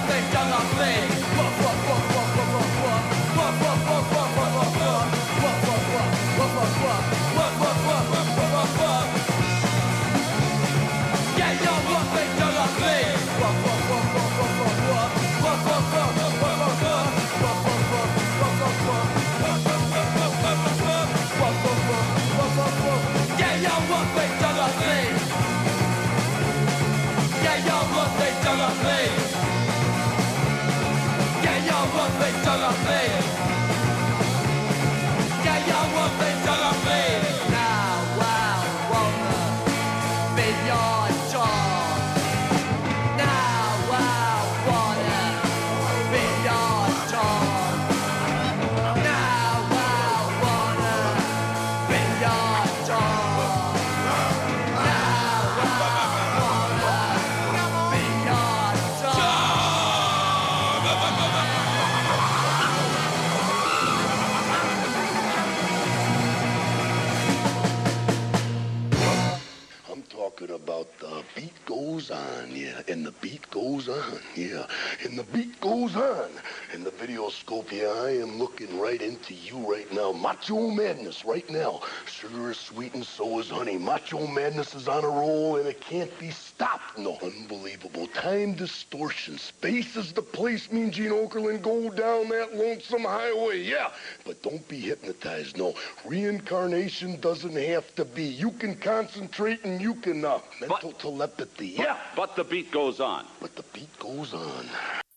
And the beat goes on, yeah. And the beat goes on. And the Videoscope, yeah, I am looking right into you right now. Macho Madness right now. Sugar is sweet and so is honey. Macho Madness is on a roll and it can't be stopped. No, unbelievable. Time distortion. Space is the place, Mean Gene Okerlund. Go down that lonesome highway, yeah. But don't be hypnotized, no. Reincarnation doesn't have to be. You can concentrate and you can, mental telepathy, yeah. But the beat goes on. But the beat goes on.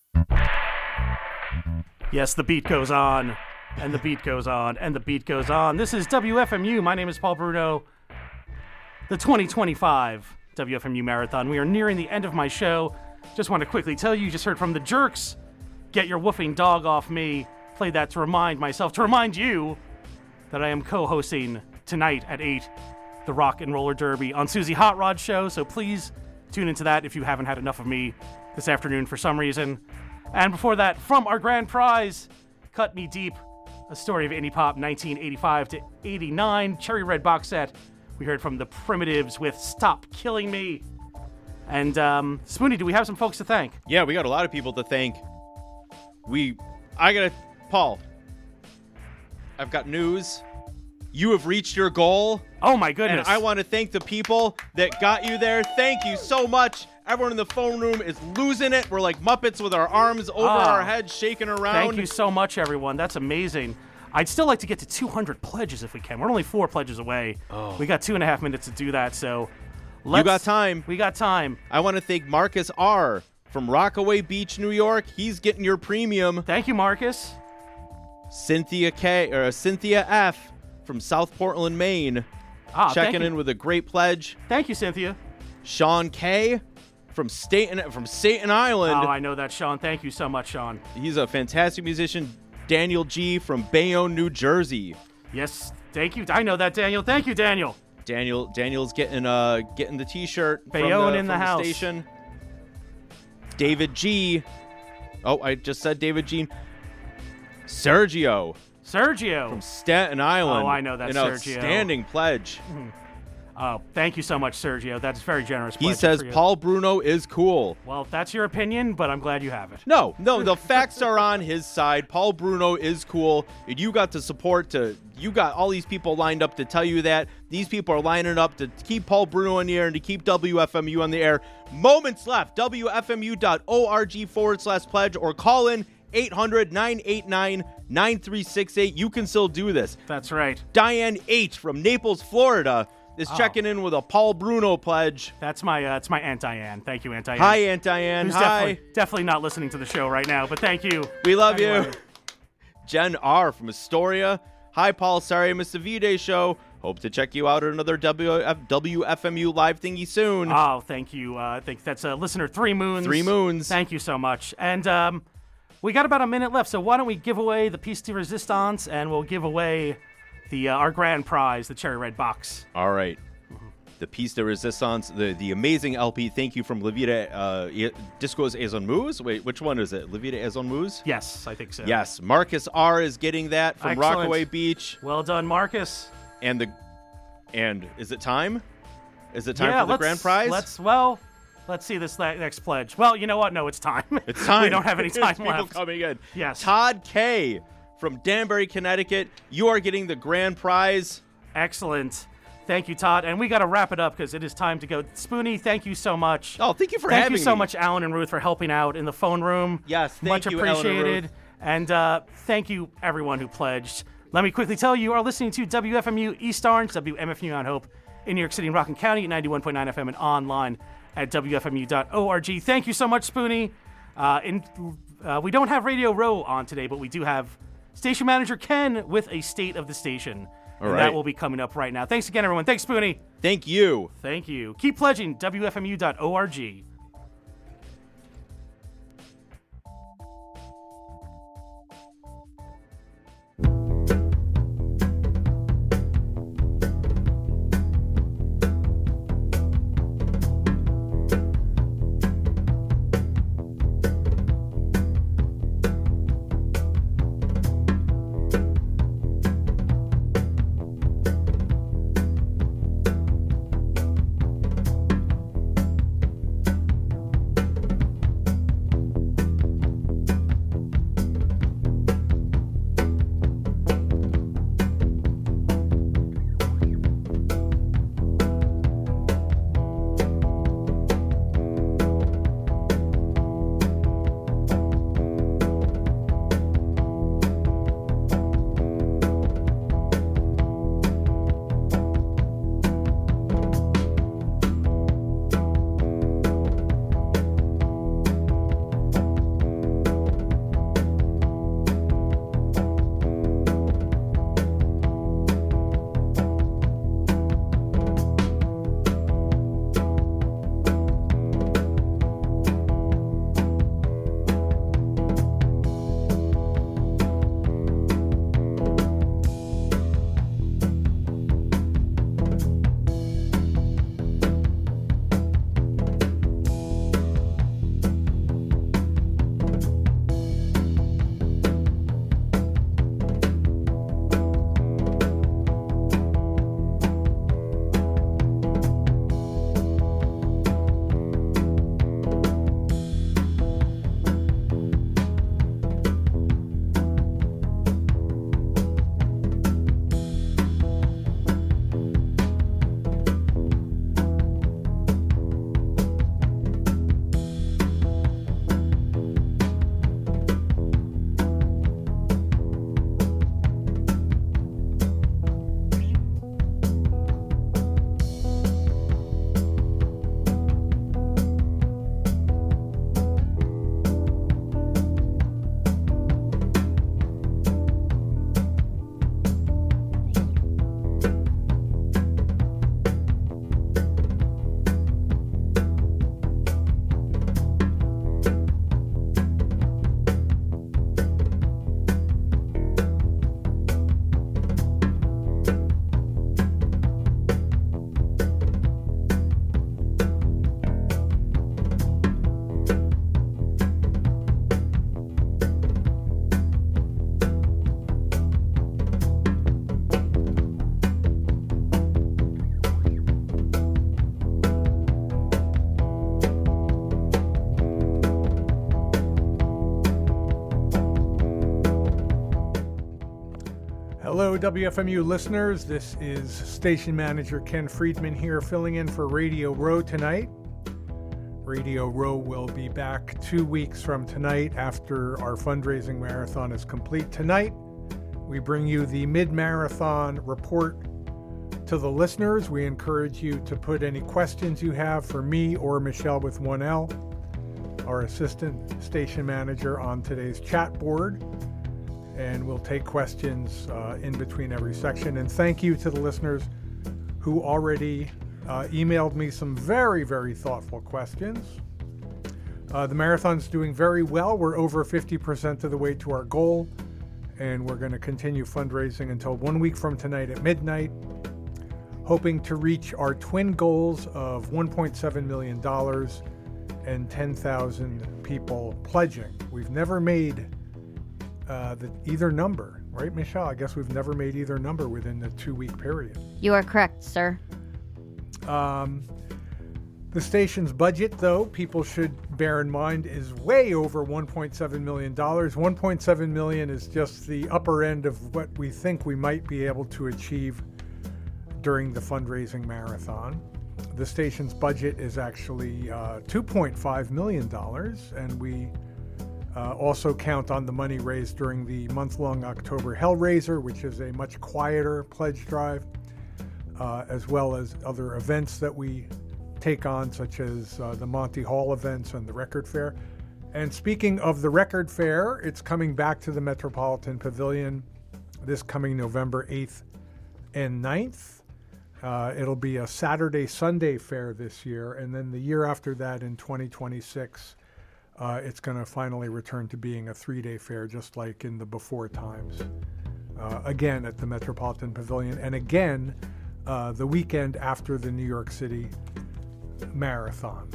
Yes, the beat goes on, and the beat goes on, and the beat goes on. This is WFMU. My name is Paul Bruno. The 2025 WFMU Marathon. We are nearing the end of my show. Just want to quickly tell you just heard from the Jerks. Get your woofing dog off me. Played that to remind myself, to remind you that I am co-hosting tonight at 8 the Rock and Roller Derby on Susie Hot Rod Show. So please tune into that if you haven't had enough of me this afternoon for some reason. And before that, from our grand prize, Cut Me Deep, a story of indie pop 1985 to 89, Cherry Red box set. We heard from the Primitives with Stop Killing Me. And Spoony, do we have some folks to thank? Yeah, we got a lot of people to thank. Paul, I've got news. You have reached your goal. Oh my goodness. And I want to thank the people that got you there. Thank you so much. Everyone in the phone room is losing it. We're like Muppets with our arms over our heads, shaking around. Thank you so much, everyone. That's amazing. I'd still like to get to 200 pledges if we can. We're only 4 pledges away. We got 2.5 minutes to do that, so you got time. We got time. I want to thank Marcus R. from Rockaway Beach, New York. He's getting your premium. Thank you, Marcus. Cynthia F. from South Portland, Maine. Checking in with a great pledge. Thank you, Cynthia. Sean K. from Staten Island. Oh, I know that, Sean. Thank you so much, Sean. He's a fantastic musician. Daniel G. from Bayonne, New Jersey. Yes, thank you. I know that, Daniel. Thank you, Daniel. Daniel's getting the T-shirt Bayonne from the house. Station. David G. Oh, I just said David G. Sergio from Staten Island. Oh, I know that, an Sergio. Outstanding pledge. Oh, thank you so much, Sergio. That's very generous. He says Paul Bruno is cool. Well, that's your opinion, but I'm glad you have it. No, the facts are on his side. Paul Bruno is cool. And you got the support you got all these people lined up to tell you that. These people are lining up to keep Paul Bruno on the air and to keep WFMU on the air. Moments left. WFMU.org/pledge or call in 800-989-9368. You can still do this. That's right. Diane H. from Naples, Florida is checking in with a Paul Bruno pledge. That's my Aunt Diane. Thank you, Aunt Diane. Hi, Aunt Diane. Who's Hi. Definitely not listening to the show right now, but thank you. We love you. Jen R. from Astoria. Hi, Paul. Sorry I missed the V-Day show. Hope to check you out at another WFMU live thingy soon. Oh, thank you. I think that's listener 3 Moons. 3 Moons. Thank you so much. And we got about a minute left, so why don't we give away the piece de resistance, and we'll give away our grand prize, the Cherry Red box. All right. The piece de resistance, the amazing LP. Thank you from Levita Discos et en Mousse. Wait, which one is it? Levita et en Mousse? Yes, I think so. Yes. Marcus R. is getting that from Excellent. Rockaway Beach. Well done, Marcus. And is it time? Is it time for the grand prize? Let's see this next pledge. Well, you know what? No, it's time. It's time. We don't have any time People left. coming in. Yes. Todd K. from Danbury, Connecticut. You are getting the grand prize. Excellent. Thank you, Todd. And we got to wrap it up because it is time to go. Spoonie, thank you so much. Oh, thank you for having me. Thank you so much, Alan and Ruth, for helping out in the phone room. Yes, thank much you, Alan and appreciated. Ruth. And thank you, everyone who pledged. Let me quickly tell you are listening to WFMU East Orange, WMFU Mount Hope in New York City and Rockland County at 91.9 FM and online at WFMU.org. Thank you so much, Spoonie. We don't have Radio Row on today, but we do have Station Manager Ken with a State of the Station. All and right. that will be coming up right now. Thanks again, everyone. Thanks, Spoonie. Thank you. Thank you. Keep pledging, WFMU.org. Hello, WFMU listeners. This is Station Manager Ken Friedman here, filling in for Radio Row tonight. Radio Row will be back 2 weeks from tonight after our fundraising marathon is complete. Tonight, we bring you the mid-marathon report to the listeners. We encourage you to put any questions you have for me or Michelle with 1L, our assistant station manager, on today's chat board. And we'll take questions in between every section. And thank you to the listeners who already emailed me some very, very thoughtful questions. The marathon's doing very well. We're over 50% of the way to our goal, and we're going to continue fundraising until 1 week from tonight at midnight, hoping to reach our twin goals of $1.7 million and 10,000 people pledging. We've never made either number, right, Michelle? I guess we've never made either number within the 2 week period. You are correct, sir. The station's budget, though, people should bear in mind, is way over $1.7 million. $1.7 million is just the upper end of what we think we might be able to achieve during the fundraising marathon. The station's budget is actually $2.5 million, and we also count on the money raised during the month-long October Hellraiser, which is a much quieter pledge drive, as well as other events that we take on, such as the Monty Hall events and the Record Fair. And speaking of the Record Fair, it's coming back to the Metropolitan Pavilion this coming November 8th and 9th. It'll be a Saturday-Sunday fair this year, and then the year after that, in 2026, it's going to finally return to being a 3-day fair, just like in the before times. Again, at the Metropolitan Pavilion, and again, the weekend after the New York City Marathon.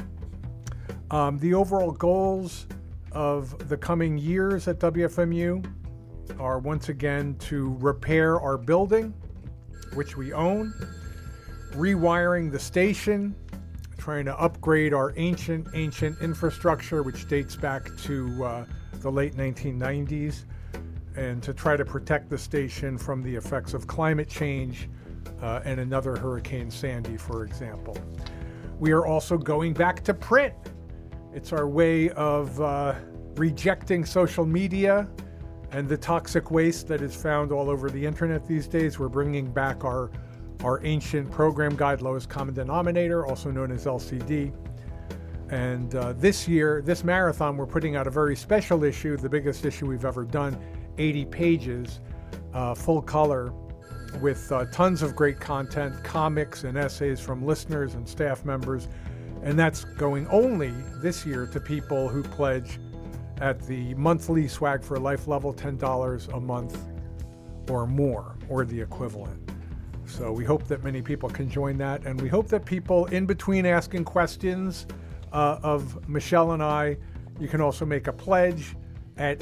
The overall goals of the coming years at WFMU are once again to repair our building, which we own, rewiring the station, trying to upgrade our ancient infrastructure, which dates back to the late 1990s, and to try to protect the station from the effects of climate change and another Hurricane Sandy, for example. We are also going back to print. It's our way of rejecting social media and the toxic waste that is found all over the internet these days. We're bringing back our ancient program guide, Lowest Common Denominator, also known as LCD. And this year, this marathon, we're putting out a very special issue, the biggest issue we've ever done, 80 pages, full color, with tons of great content, comics and essays from listeners and staff members. And that's going only this year to people who pledge at the monthly Swag for Life level, $10 a month or more, or the equivalent. So we hope that many people can join that. And we hope that people, in between asking questions of Michelle and I, you can also make a pledge at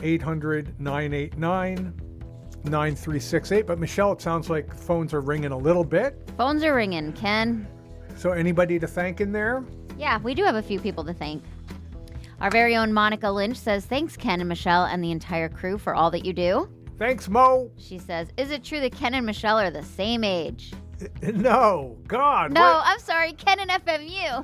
800-989-9368. But Michelle, it sounds like phones are ringing a little bit. Phones are ringing, Ken. So anybody to thank in there? Yeah, we do have a few people to thank. Our very own Monica Lynch says, thanks, Ken and Michelle and the entire crew for all that you do. Thanks, Mo. She says, is it true that Ken and Michelle are the same age? No, God. No, what? I'm sorry, Ken and FMU.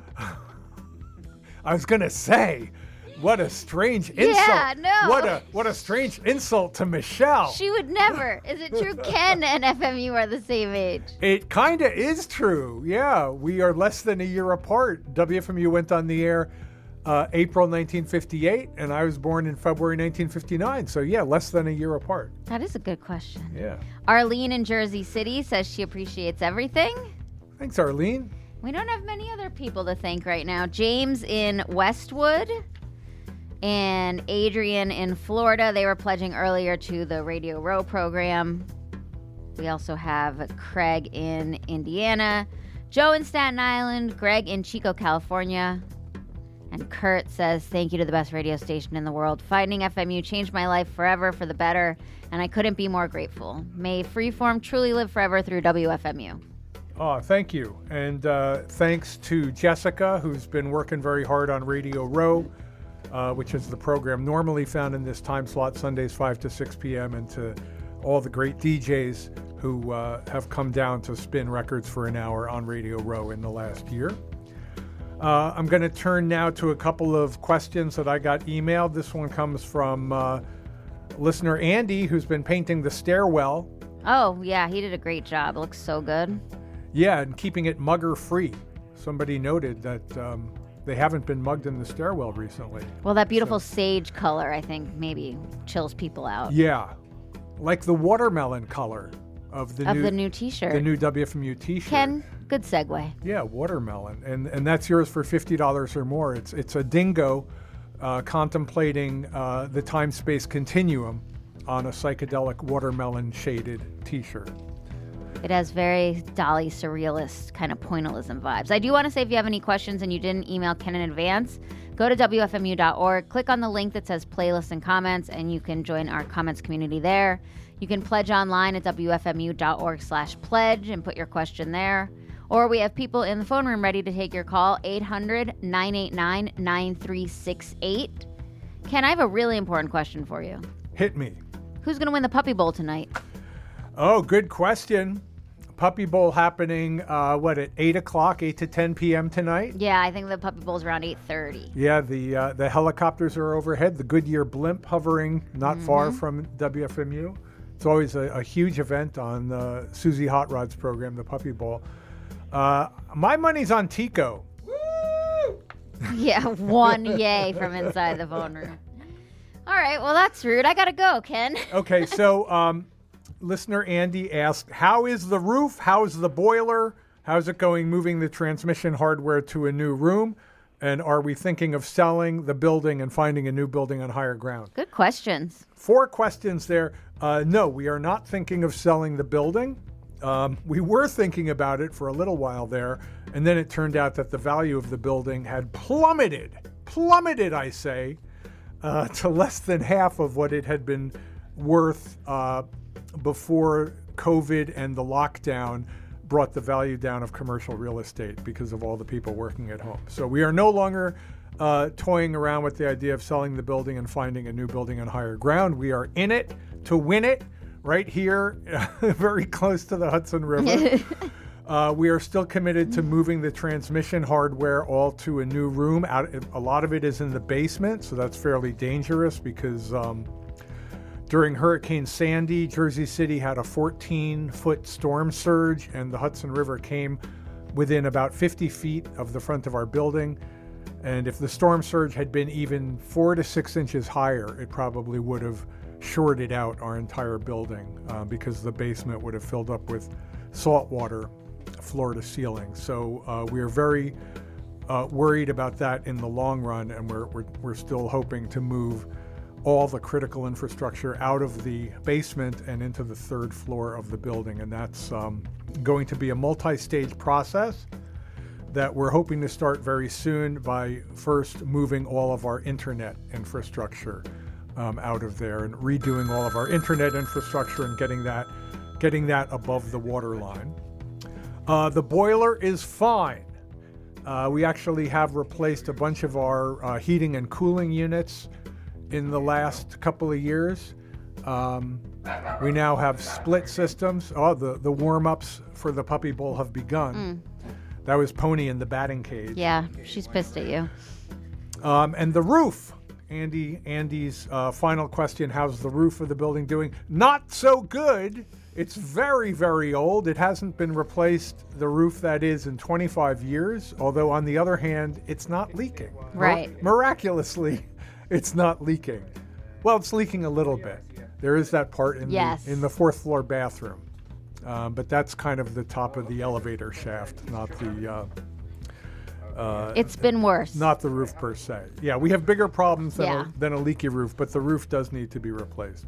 I was going to say, what a strange insult. Yeah, no. What a strange insult to Michelle. She would never. Is it true Ken and FMU are the same age? It kind of is true. Yeah, we are less than a year apart. WFMU went on the air April 1958, and I was born in February 1959. So, yeah, less than a year apart. That is a good question. Yeah. Arlene in Jersey City says she appreciates everything. Thanks, Arlene. We don't have many other people to thank right now. James in Westwood and Adrian in Florida. They were pledging earlier to the Radio Row program. We also have Craig in Indiana, Joe in Staten Island, Greg in Chico, California. And Kurt says, thank you to the best radio station in the world. Finding FMU changed my life forever for the better, and I couldn't be more grateful. May Freeform truly live forever through WFMU. Oh, thank you. And thanks to Jessica, who's been working very hard on Radio Row, which is the program normally found in this time slot, Sundays 5 to 6 p.m., and to all the great DJs who have come down to spin records for an hour on Radio Row in the last year. I'm going to turn now to a couple of questions that I got emailed. This one comes from listener Andy, who's been painting the stairwell. Oh, yeah, he did a great job. It looks so good. Yeah, and keeping it mugger-free. Somebody noted that they haven't been mugged in the stairwell recently. Well, that beautiful sage color, I think, maybe chills people out. Yeah, like the watermelon color of the new T-shirt. The new WFMU T-shirt. Ken, good segue. Yeah, watermelon, and that's yours for $50 or more. It's a dingo contemplating the time-space continuum on a psychedelic watermelon-shaded T-shirt. It has very Dolly surrealist kind of pointillism vibes. I do want to say, if you have any questions and you didn't email Ken in advance, go to WFMU.org, click on the link that says playlists and comments, and you can join our comments community there. You can pledge online at WFMU.org/pledge and put your question there. Or we have people in the phone room ready to take your call, 800-989-9368. Ken, I have a really important question for you. Hit me. Who's going to win the Puppy Bowl tonight? Oh, good question. Puppy Bowl happening, at 8 o'clock, 8 to 10 p.m. tonight? Yeah, I think the Puppy Bowl's around 8:30. Yeah, the helicopters are overhead. The Goodyear blimp hovering not far from WFMU. It's always a huge event on Susie Hot Rod's program, the Puppy Bowl. My money's on Tico. Woo! Yeah, one yay from inside the phone room. All right, well, that's rude. I got to go, Ken. Okay, so listener Andy asked, how is the roof? How's the boiler? How's it going moving the transmission hardware to a new room? And are we thinking of selling the building and finding a new building on higher ground? Good questions. 4 questions there. No, we are not thinking of selling the building. We were thinking about it for a little while there, and then it turned out that the value of the building had plummeted, I say, to less than half of what it had been worth before COVID and the lockdown brought the value down of commercial real estate because of all the people working at home. So we are no longer toying around with the idea of selling the building and finding a new building on higher ground. We are in it to win it. Right here, very close to the Hudson River. We are still committed to moving the transmission hardware all to a new room. A lot of it is in the basement, so that's fairly dangerous because during Hurricane Sandy, Jersey City had a 14-foot storm surge, and the Hudson River came within about 50 feet of the front of our building. And if the storm surge had been even 4 to 6 inches higher, it probably would have shorted out our entire building because the basement would have filled up with salt water floor to ceiling. So we are very worried about that in the long run, and we're still hoping to move all the critical infrastructure out of the basement and into the 3rd floor of the building. And that's going to be a multi-stage process that we're hoping to start very soon by first moving all of our internet infrastructure out of there and redoing all of our internet infrastructure and getting that above the water line. The boiler is fine. We actually have replaced a bunch of our heating and cooling units in the last couple of years. We now have split systems. The warm-ups for the Puppy Bowl have begun. That was Pony in the batting cage. Yeah, she's pissed at you. And the roof. Andy's final question, how's the roof of the building doing? Not so good. It's very, very old. It hasn't been replaced, the roof that is, in 25 years. Although, on the other hand, it's not leaking. Right. Miraculously, it's not leaking. Well, it's leaking a little bit. There is that part in the 4th floor bathroom. But that's kind of the top of the elevator shaft, not the... it's been worse. Not the roof per se. Yeah, we have bigger problems than a leaky roof, but the roof does need to be replaced,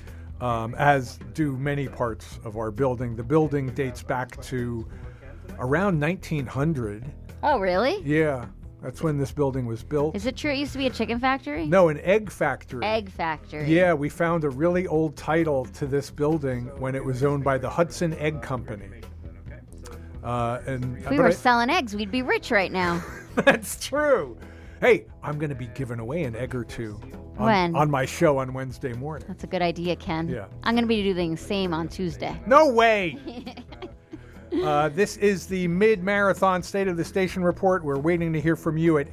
as do many parts of our building. The building dates back to around 1900. Oh, really? Yeah, that's when this building was built. Is it true it used to be a chicken factory? No, an egg factory. Egg factory. Yeah, we found a really old title to this building when it was owned by the Hudson Egg Company. If we were selling eggs, we'd be rich right now. That's true. Hey, I'm going to be giving away an egg or two on my show on Wednesday morning. That's a good idea, Ken. Yeah. I'm going to be doing the same on Tuesday. No way. This is the mid-marathon State of the Station report. We're waiting to hear from you at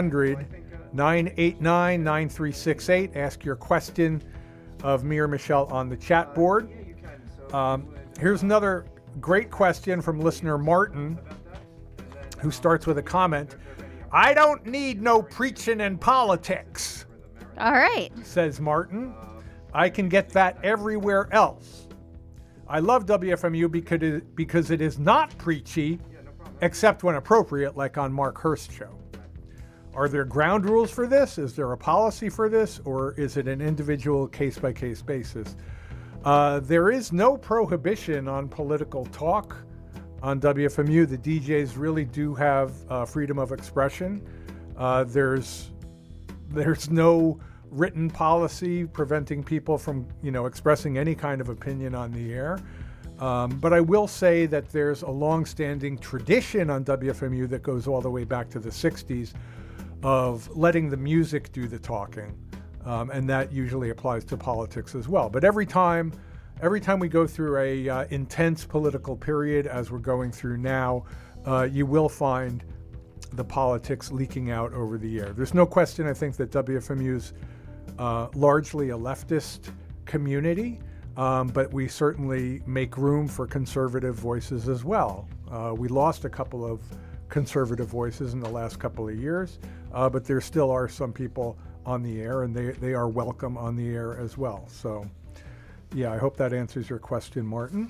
800-989-9368. Ask your question of me or Michelle on the chat board. Here's another great question from listener Martin, who starts with a comment. I don't need no preaching in politics. All right. Says Martin. I can get that everywhere else. I love WFMU because it is not preachy, except when appropriate, like on Mark Hurst's show. Are there ground rules for this? Is there a policy for this? Or is it an individual case-by-case basis? There is no prohibition on political talk on WFMU. The DJs really do have freedom of expression. There's no written policy preventing people from, expressing any kind of opinion on the air. But I will say that there's a long-standing tradition on WFMU that goes all the way back to the 60s of letting the music do the talking. And that usually applies to politics as well. But every time we go through a intense political period, as we're going through now, you will find the politics leaking out over the air. There's no question, I think, that WFMU is largely a leftist community, but we certainly make room for conservative voices as well. We lost a couple of conservative voices in the last couple of years, but there still are some people on the air, and they are welcome on the air as well. So, yeah, I hope that answers your question, Martin.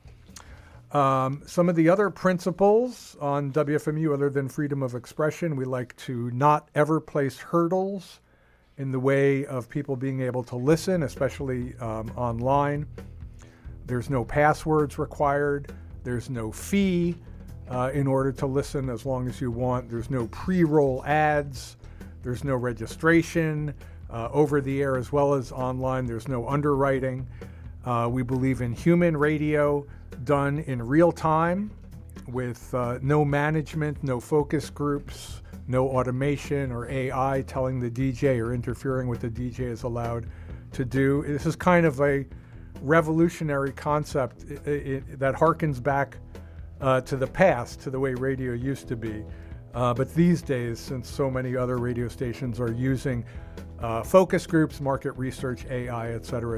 Some of the other principles on WFMU, other than freedom of expression, we like to not ever place hurdles in the way of people being able to listen, especially online. There's no passwords required. There's no fee in order to listen as long as you want. There's no pre-roll ads. There's no registration over the air as well as online. There's no underwriting. We believe in human radio done in real time with no management, no focus groups, no automation or AI telling the DJ or interfering with the DJ is allowed to do. This is kind of a revolutionary concept that harkens back to the past, to the way radio used to be. But these days, since so many other radio stations are using focus groups, market research, AI, et cetera,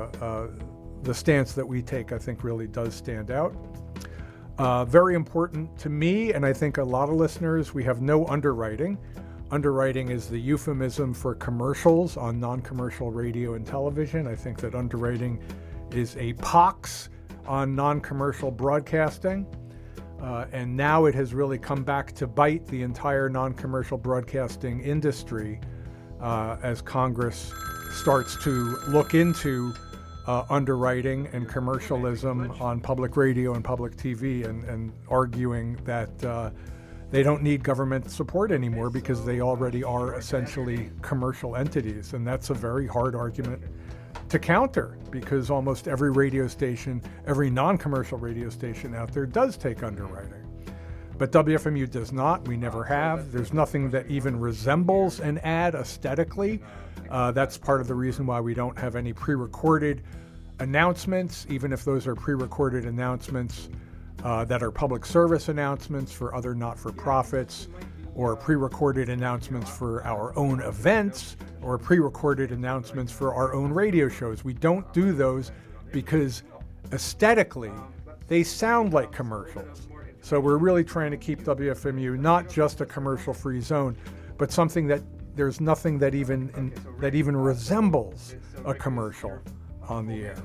the stance that we take, I think, really does stand out. Very important to me, and I think a lot of listeners, we have no underwriting. Underwriting is the euphemism for commercials on non-commercial radio and television. I think that underwriting is a pox on non-commercial broadcasting. And now it has really come back to bite the entire non-commercial broadcasting industry as Congress starts to look into underwriting and commercialism on public radio and public TV and arguing that they don't need government support anymore because they already are essentially commercial entities. And that's a very hard argument to counter because almost every radio station, every non-commercial radio station out there does take underwriting. But WFMU does not. We never have. There's nothing that even resembles an ad aesthetically. That's part of the reason why we don't have any pre-recorded announcements, even if those are pre-recorded announcements that are public service announcements for other not-for-profits, or pre-recorded announcements for our own events, or pre-recorded announcements for our own radio shows. We don't do those because aesthetically they sound like commercials. So we're really trying to keep WFMU not just a commercial-free zone, but something that there's nothing that even resembles a commercial on the air.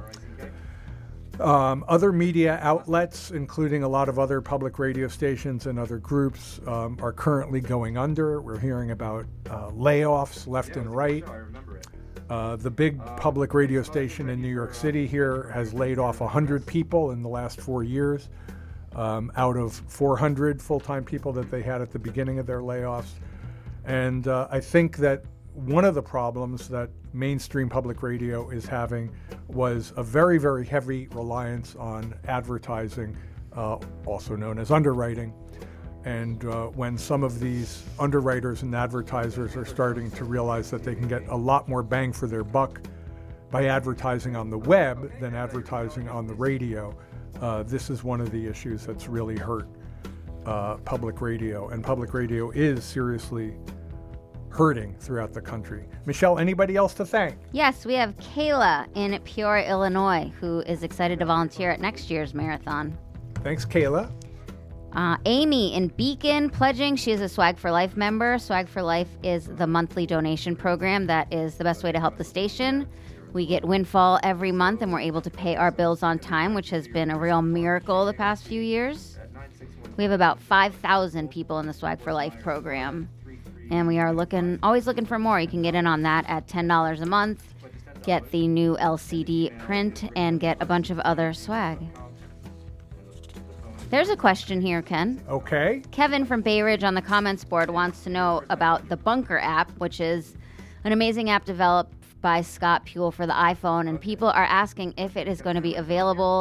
Other media outlets, including a lot of other public radio stations and other groups, are currently going under. We're hearing about layoffs left and right. The big public radio station in New York City here has laid off 100 people in the last 4 years, out of 400 full-time people that they had at the beginning of their layoffs. And I think that one of the problems that mainstream public radio is having was a very, very heavy reliance on advertising, also known as underwriting. And when some of these underwriters and advertisers are starting to realize that they can get a lot more bang for their buck by advertising on the web than advertising on the radio, this is one of the issues that's really hurt public radio. And public radio is seriously hurting throughout the country. Michelle, anybody else to thank? Yes, we have Kayla in Peoria, Illinois, who is excited to volunteer at next year's marathon. Thanks, Kayla. Amy in Beacon pledging. She is a Swag for Life member. Swag for Life is the monthly donation program that is the best way to help the station. We get windfall every month and we're able to pay our bills on time, which has been a real miracle the past few years. We have about 5,000 people in the Swag for Life program. And we are always looking for more. You can get in on that at $10 a month, get the new LCD print, and get a bunch of other swag. There's a question here, Ken. Okay. Kevin from Bay Ridge on the comments board wants to know about the Bunker app, which is an amazing app developed by Scott Pule for the iPhone. And people are asking if it is going to be available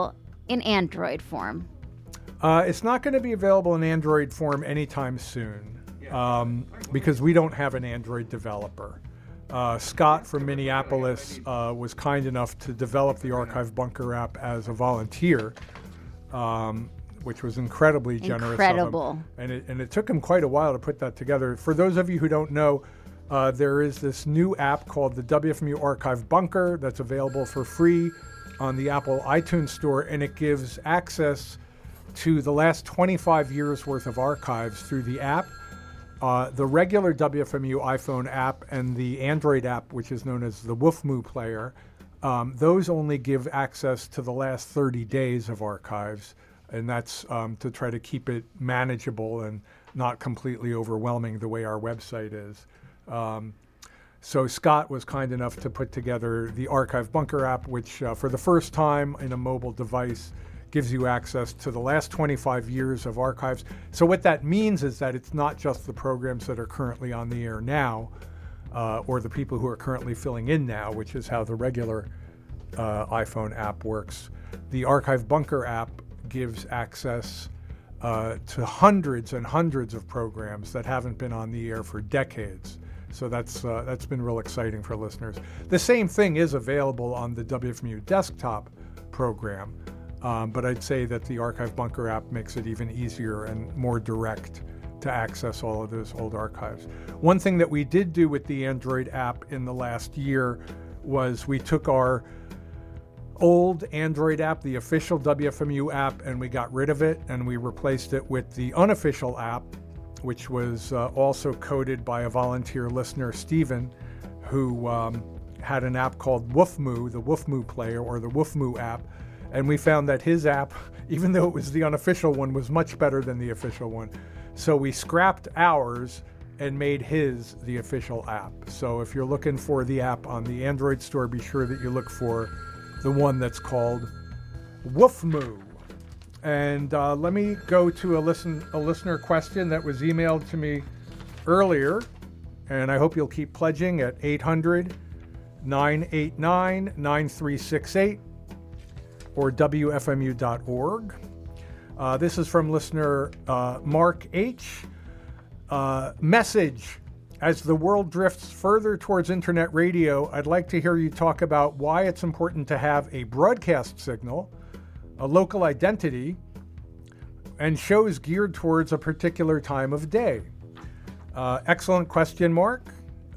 in Android form? It's not going to be available in Android form anytime soon because we don't have an Android developer. Scott from Minneapolis was kind enough to develop the Archive Bunker app as a volunteer, which was incredibly generous. Incredible. Of him. And it took him quite a while to put that together. For those of you who don't know, there is this new app called the WFMU Archive Bunker that's available for free on the Apple iTunes Store, and it gives access to the last 25 years worth of archives through the app. The regular WFMU iPhone app and the Android app, which is known as the WFMU player, those only give access to the last 30 days of archives, and that's to try to keep it manageable and not completely overwhelming the way our website is. So Scott was kind enough to put together the Archive Bunker app, which for the first time in a mobile device gives you access to the last 25 years of archives. So what that means is that it's not just the programs that are currently on the air now, or the people who are currently filling in now, which is how the regular iPhone app works. The Archive Bunker app gives access to hundreds and hundreds of programs that haven't been on the air for decades. So that's been real exciting for listeners. The same thing is available on the WFMU desktop program. But I'd say that the Archive Bunker app makes it even easier and more direct to access all of those old archives. One thing that we did do with the Android app in the last year was we took our old Android app, the official WFMU app, and we got rid of it, and we replaced it with the unofficial app, which was also coded by a volunteer listener, Stephen, who had an app called WFMU, the WFMU player, or the WFMU app. And we found that his app, even though it was the unofficial one, was much better than the official one. So we scrapped ours and made his the official app. So if you're looking for the app on the Android store, be sure that you look for the one that's called WFMU. And let me go to a listener question that was emailed to me earlier. And I hope you'll keep pledging at 800-989-9368. or WFMU.org. This is from listener Mark H. Message. As the world drifts further towards internet radio, I'd like to hear you talk about why it's important to have a broadcast signal, a local identity, and shows geared towards a particular time of day. Excellent question, Mark.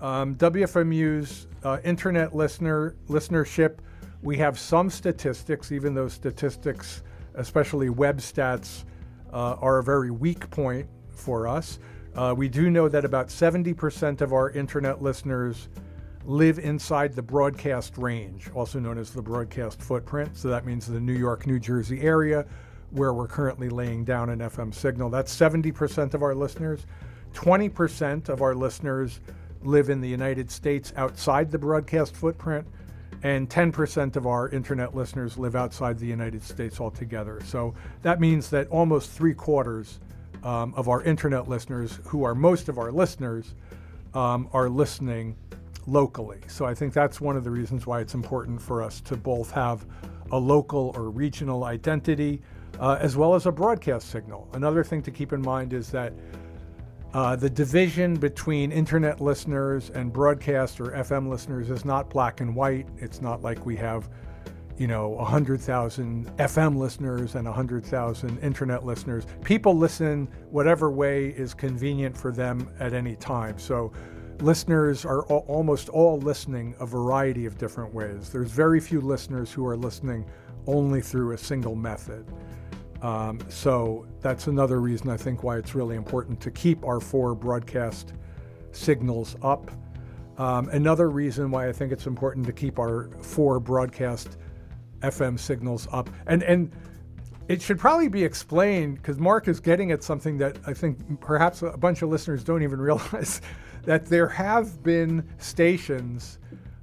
WFMU's internet listenership, we have some statistics, even though statistics, especially web stats, are a very weak point for us. We do know that about 70% of our internet listeners live inside the broadcast range, also known as the broadcast footprint. So that means the New York, New Jersey area where we're currently laying down an FM signal. That's 70% of our listeners. 20% of our listeners live in the United States outside the broadcast footprint. And 10% of our internet listeners live outside the United States altogether. So that means that almost 3/4 of our internet listeners, who are most of our listeners, are listening locally. So I think that's one of the reasons why it's important for us to both have a local or regional identity as well as a broadcast signal. Another thing to keep in mind is that the division between internet listeners and broadcast or FM listeners is not black and white. It's not like we have, 100,000 FM listeners and 100,000 internet listeners. People listen whatever way is convenient for them at any time. So listeners are almost all listening a variety of different ways. There's very few listeners who are listening only through a single method. So that's another reason I think why it's really important to keep our 4 broadcast signals up. Another reason why I think it's important to keep our 4 broadcast FM signals up. And it should probably be explained, because Mark is getting at something that I think perhaps a bunch of listeners don't even realize, that there have been stations,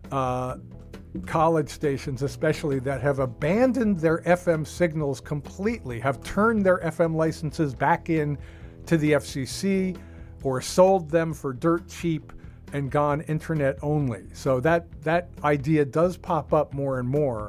college stations especially, that have abandoned their FM signals completely, have turned their FM licenses back in to the FCC or sold them for dirt cheap and gone internet only. So that idea does pop up more and more.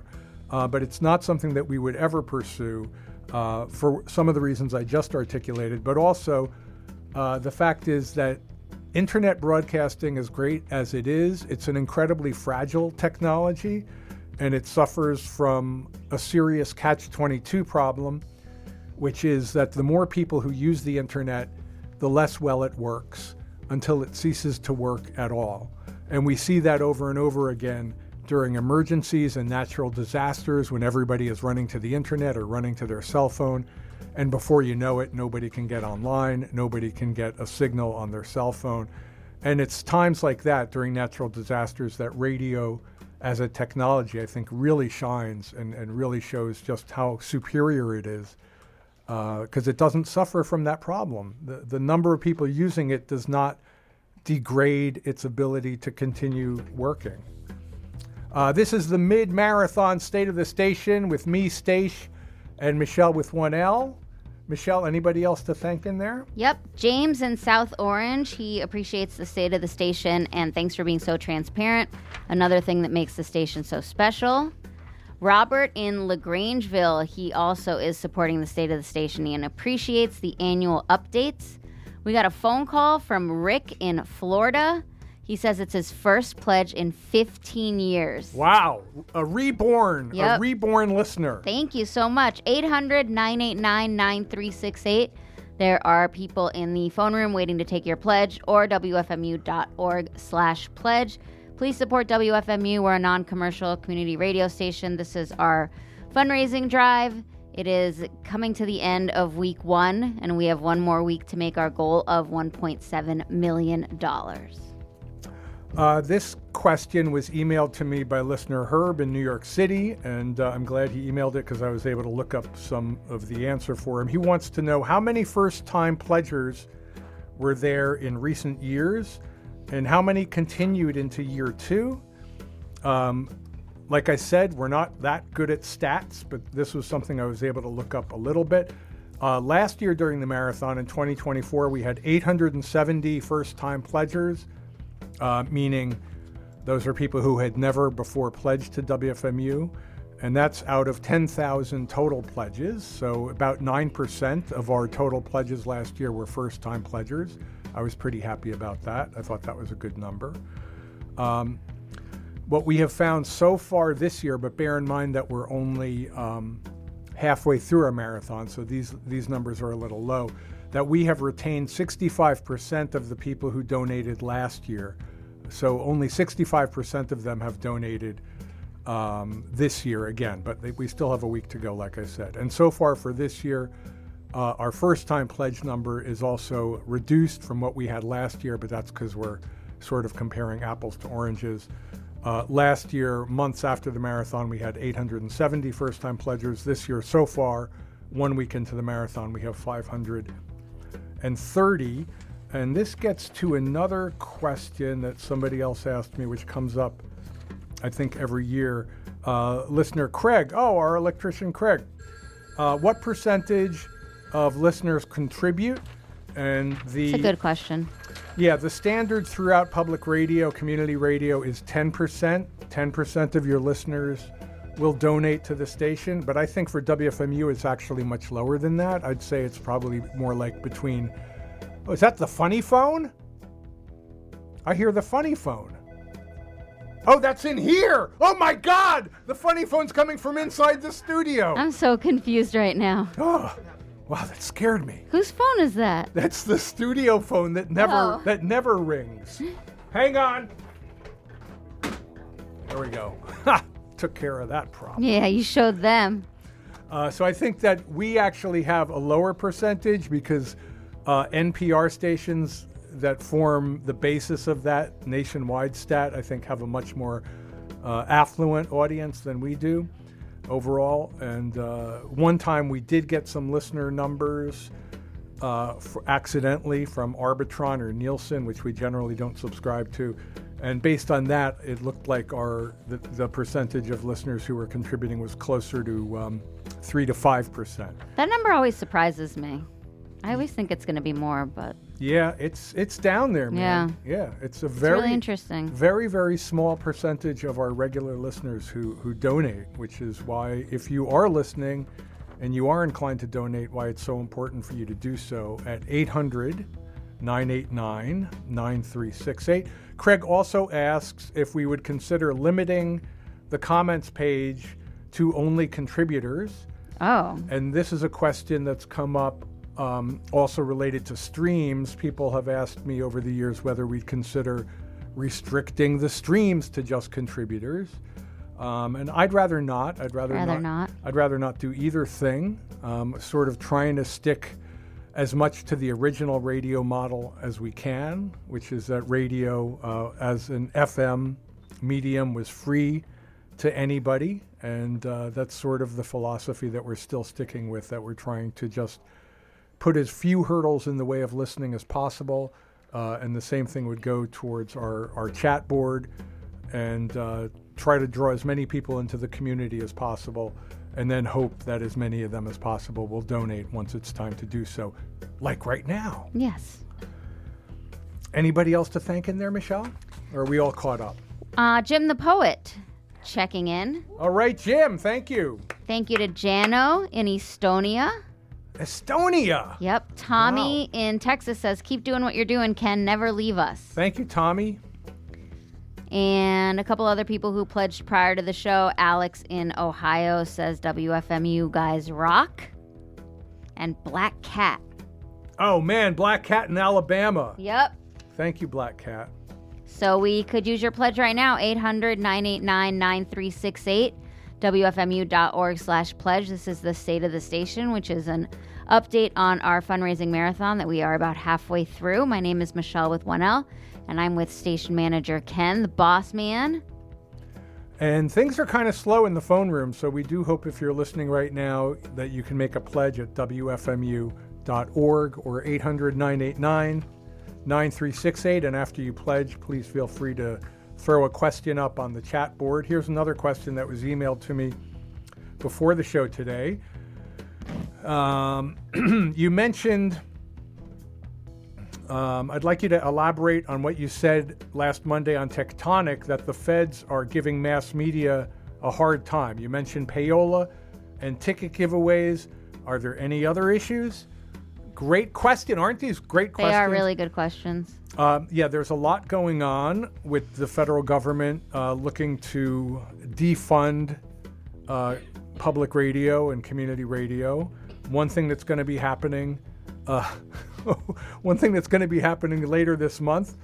but it's not something that we would ever pursue for some of the reasons I just articulated. But also, the fact is that internet broadcasting, as great as it is, it's an incredibly fragile technology, and it suffers from a serious catch-22 problem, which is that the more people who use the internet, the less well it works until it ceases to work at all. And we see that over and over again during emergencies and natural disasters when everybody is running to the internet or running to their cell phone. And before you know it, nobody can get online, nobody can get a signal on their cell phone. And it's times like that during natural disasters that radio as a technology, I think, really shines and really shows just how superior it is, because it doesn't suffer from that problem. The number of people using it does not degrade its ability to continue working. This is the mid-marathon State of the Station with me, Stache, and Michelle with 1L. Michelle, anybody else to thank in there? Yep. James in South Orange, he appreciates the State of the Station, and thanks for being so transparent. Another thing that makes the station so special. Robert in LaGrangeville, he also is supporting the State of the Station and appreciates the annual updates. We got a phone call from Rick in Florida. He says it's his first pledge in 15 years. Wow. A reborn listener. Thank you so much. 800-989-9368. There are people in the phone room waiting to take your pledge, or wfmu.org/pledge. Please support WFMU. We're a non-commercial community radio station. This is our fundraising drive. It is coming to the end of week 1, and we have one more week to make our goal of $1.7 million. This question was emailed to me by listener Herb in New York City, and I'm glad he emailed it because I was able to look up some of the answer for him. He wants to know how many first-time pledgers were there in recent years, and how many continued into year 2. Like I said, we're not that good at stats, but this was something I was able to look up a little bit. Last year during the marathon in 2024, we had 870 first-time pledgers, meaning those are people who had never before pledged to WFMU, and that's out of 10,000 total pledges. So about 9% of our total pledges last year were first-time pledgers. I was pretty happy about that. I thought that was a good number. What we have found so far this year, but bear in mind that we're only halfway through our marathon, so these numbers are a little low, that we have retained 65% of the people who donated last year. So only 65% of them have donated this year again, but we still have a week to go, like I said. And so far for this year, our first-time pledge number is also reduced from what we had last year, but that's because we're sort of comparing apples to oranges. Last year, months after the marathon, we had 870 first-time pledgers. This year, so far, 1 week into the marathon, we have 530. And this gets to another question that somebody else asked me, which comes up, I think, every year. Listener Craig, our electrician Craig, what percentage of listeners contribute? And It's a good question. Yeah, the standard throughout public radio, community radio, is 10%. 10% of your listeners will donate to the station, but I think for WFMU it's actually much lower than that. I'd say it's probably more like between... Oh, is that the funny phone? I hear the funny phone. Oh, that's in here! Oh my God! The funny phone's coming from inside the studio! I'm so confused right now. Oh, wow, that scared me. Whose phone is that? That's the studio phone that never rings. Hang on. There we go. Ha! Took care of that problem. Yeah, you showed them. So I think that we actually have a lower percentage because NPR stations that form the basis of that nationwide stat, I think, have a much more affluent audience than we do overall. And one time we did get some listener numbers accidentally from Arbitron or Nielsen, which we generally don't subscribe to. And based on that, it looked like the percentage of listeners who were contributing was closer to 3 to 5%. That number always surprises me. I always think it's going to be more, but Yeah, it's down there, man. Yeah, it's a very really interesting. Very, very small percentage of our regular listeners who donate, which is why if you are listening and you are inclined to donate, why it's so important for you to do so at 800-989-9368. Craig also asks if we would consider limiting the comments page to only contributors. Oh. And this is a question that's come up also related to streams. People have asked me over the years whether we'd consider restricting the streams to just contributors. And I'd rather not. I'd rather not do either thing. Sort of trying to stick as much to the original radio model as we can, which is that radio as an FM medium was free to anybody. And that's sort of the philosophy that we're still sticking with, that we're trying to just put as few hurdles in the way of listening as possible. And the same thing would go towards our chat board, and try to draw as many people into the community as possible, and then hope that as many of them as possible will donate once it's time to do so, like right now. Yes. Anybody else to thank in there, Michelle? Or are we all caught up? Jim the Poet checking in. All right, Jim, thank you. Thank you to Jano in Estonia. Estonia. Yep. Tommy in Texas says, keep doing what you're doing, Ken. Never leave us. Thank you, Tommy. And a couple other people who pledged prior to the show. Alex in Ohio says, WFMU guys rock. And Black Cat. Oh, man, Black Cat in Alabama. Yep. Thank you, Black Cat. So we could use your pledge right now, 800-989-9368, WFMU.org/pledge. This is the State of the Station, which is an update on our fundraising marathon that we are about halfway through. My name is Michelle with 1L, and I'm with station manager Ken, the boss man. And things are kind of slow in the phone room, so we do hope if you're listening right now that you can make a pledge at WFMU.org or 800-989-9368. And after you pledge, please feel free to throw a question up on the chat board. Here's another question that was emailed to me before the show today. You mentioned, I'd like you to elaborate on what you said last Monday on Tectonic, that the feds are giving mass media a hard time. You mentioned payola and ticket giveaways. Are there any other issues? Great question. Aren't these great questions? They are really good questions. Yeah, there's a lot going on with the federal government looking to defund public radio and community radio. One thing that's going to be happening later this month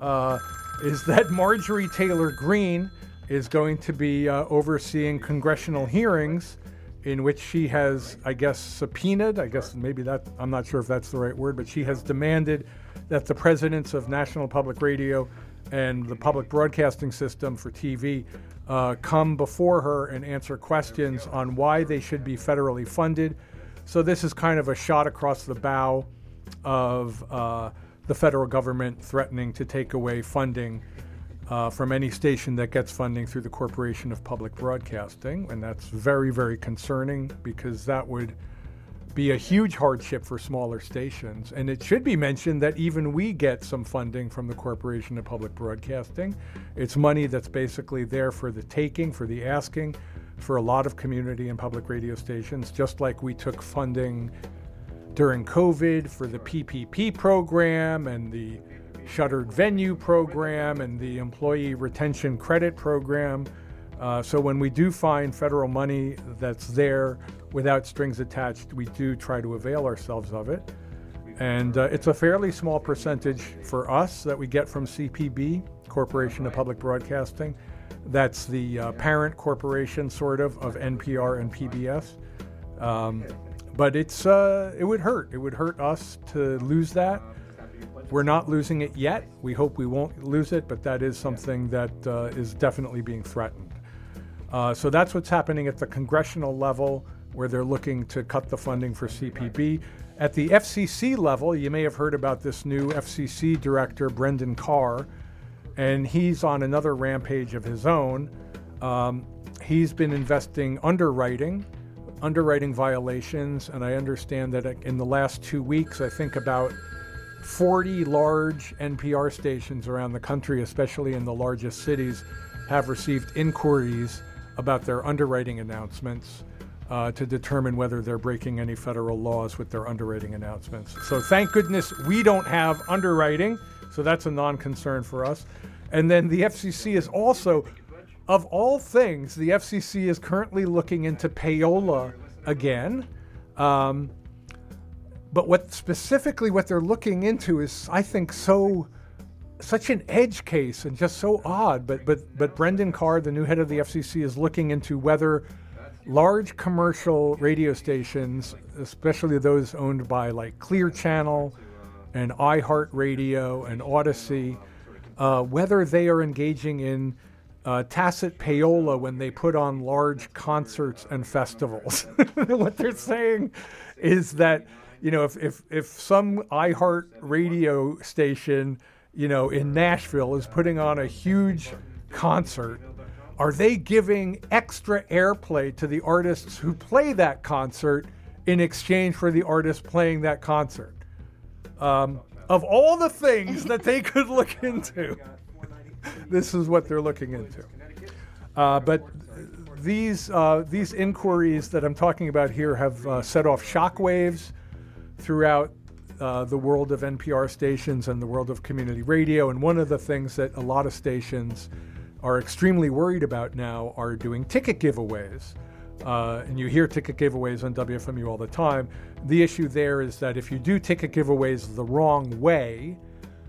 is that Marjorie Taylor Greene is going to be overseeing congressional hearings in which she has, I guess, subpoenaed, I'm not sure if that's the right word, but she has demanded that the presidents of National Public Radio and the public broadcasting system for TV come before her and answer questions on why they should be federally funded. So this is kind of a shot across the bow of the federal government threatening to take away funding from any station that gets funding through the Corporation of Public Broadcasting. And that's very, very concerning, because that would be a huge hardship for smaller stations. And it should be mentioned that even we get some funding from the Corporation of Public Broadcasting. It's money that's basically there for the taking, for the asking, for a lot of community and public radio stations, just like we took funding during COVID for the PPP program and the shuttered venue program and the employee retention credit program. So when we do find federal money that's there without strings attached, we do try to avail ourselves of it. And it's a fairly small percentage for us that we get from CPB, Corporation of Public Broadcasting. That's the parent corporation, sort of NPR and PBS. But it would hurt. It would hurt us to lose that. We're not losing it yet. We hope we won't lose it, but that is something that is definitely being threatened. So that's what's happening at the congressional level, where they're looking to cut the funding for CPB. At the FCC level, you may have heard about this new FCC director, Brendan Carr, and he's on another rampage of his own. He's been investigating underwriting violations, and I understand that in the last 2 weeks, I think about 40 large NPR stations around the country, especially in the largest cities, have received inquiries about their underwriting announcements to determine whether they're breaking any federal laws with their underwriting announcements. So thank goodness we don't have underwriting, so that's a non-concern for us. And then the FCC is also, of all things, the FCC is currently looking into payola again. But what they're looking into is, I think, such an edge case and just so odd. But Brendan Carr, the new head of the FCC, is looking into whether large commercial radio stations, especially those owned by like Clear Channel and iHeartRadio and Odyssey, whether they are engaging in tacit payola when they put on large concerts and festivals. What they're saying is that, if some iHeartRadio station, in Nashville is putting on a huge concert, are they giving extra airplay to the artists who play that concert in exchange for the artist playing that concert? Of all the things that they could look into, this is what they're looking into. But these inquiries that I'm talking about here have set off shockwaves throughout the world of NPR stations and the world of community radio. And one of the things that a lot of stations are extremely worried about now are doing ticket giveaways. And you hear ticket giveaways on WFMU all the time. The issue there is that if you do ticket giveaways the wrong way,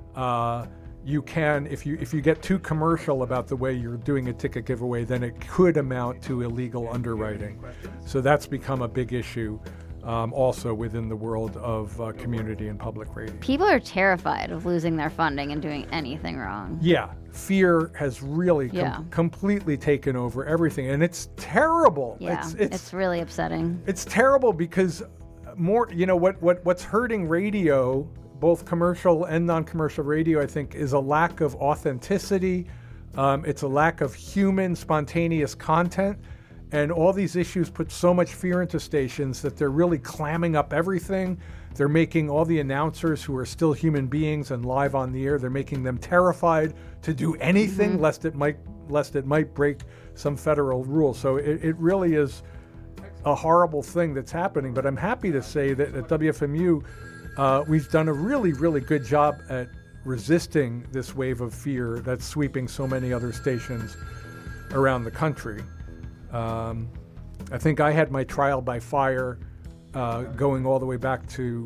you can, if you get too commercial about the way you're doing a ticket giveaway, then it could amount to illegal underwriting. So that's become a big issue also within the world of community and public radio. People are terrified of losing their funding and doing anything wrong. Yeah. Fear has really completely taken over everything. And it's terrible. Yeah, it's really upsetting. It's terrible because what's hurting radio, both commercial and non-commercial radio, I think, is a lack of authenticity. It's a lack of human, spontaneous content. And all these issues put so much fear into stations that they're really clamming up everything. They're making all the announcers who are still human beings and live on the air, they're making them terrified to do anything lest it might break some federal rule. So it really is a horrible thing that's happening. But I'm happy to say that at WFMU, we've done a really, really good job at resisting this wave of fear that's sweeping so many other stations around the country. I think I had my trial by fire going all the way back to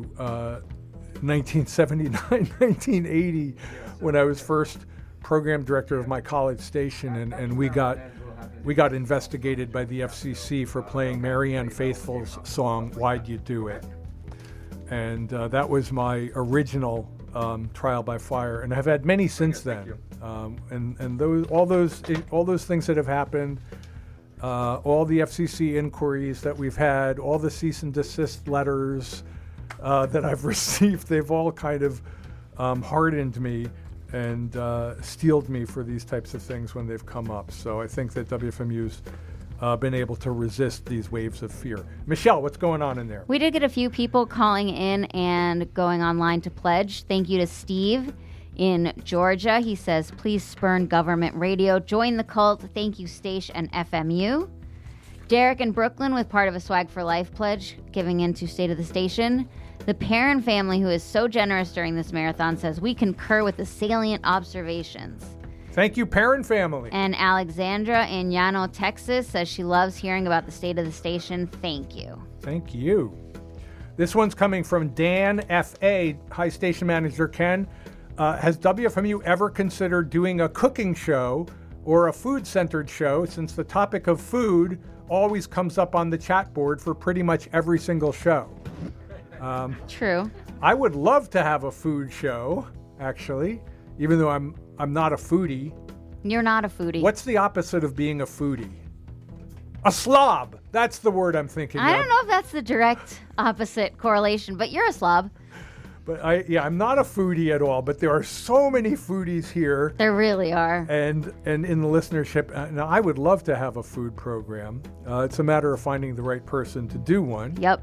1979, 1980, when I was first program director of my college station, and we got investigated by the FCC for playing Marianne Faithfull's song "Why'd You Do It," and that was my original trial by fire, and I've had many since then. And all those things that have happened. All the FCC inquiries that we've had, all the cease and desist letters that I've received, they've all kind of hardened me and steeled me for these types of things when they've come up. So I think that WFMU's been able to resist these waves of fear. Michelle, what's going on in there? We did get a few people calling in and going online to pledge. Thank you to Steve in Georgia. He says, please spurn government radio. Join the cult. Thank you, Stash and FMU. Derek in Brooklyn with part of a Swag for Life pledge, giving into State of the Station. The Perrin family, who is so generous during this marathon, says, we concur with the salient observations. Thank you, Perrin family. And Alexandra in Llano, Texas, says she loves hearing about the State of the Station. Thank you. Thank you. This one's coming from Dan F.A. Hi, Station Manager Ken. Has WFMU ever considered doing a cooking show or a food-centered show, since the topic of food always comes up on the chat board for pretty much every single show? True. I would love to have a food show, actually, even though I'm not a foodie. You're not a foodie. What's the opposite of being a foodie? A slob. That's the word I'm thinking of. I don't know if that's the direct opposite correlation, but you're a slob. But I'm not a foodie at all, but there are so many foodies here. There really are. And in the listenership, now I would love to have a food program. It's a matter of finding the right person to do one. Yep.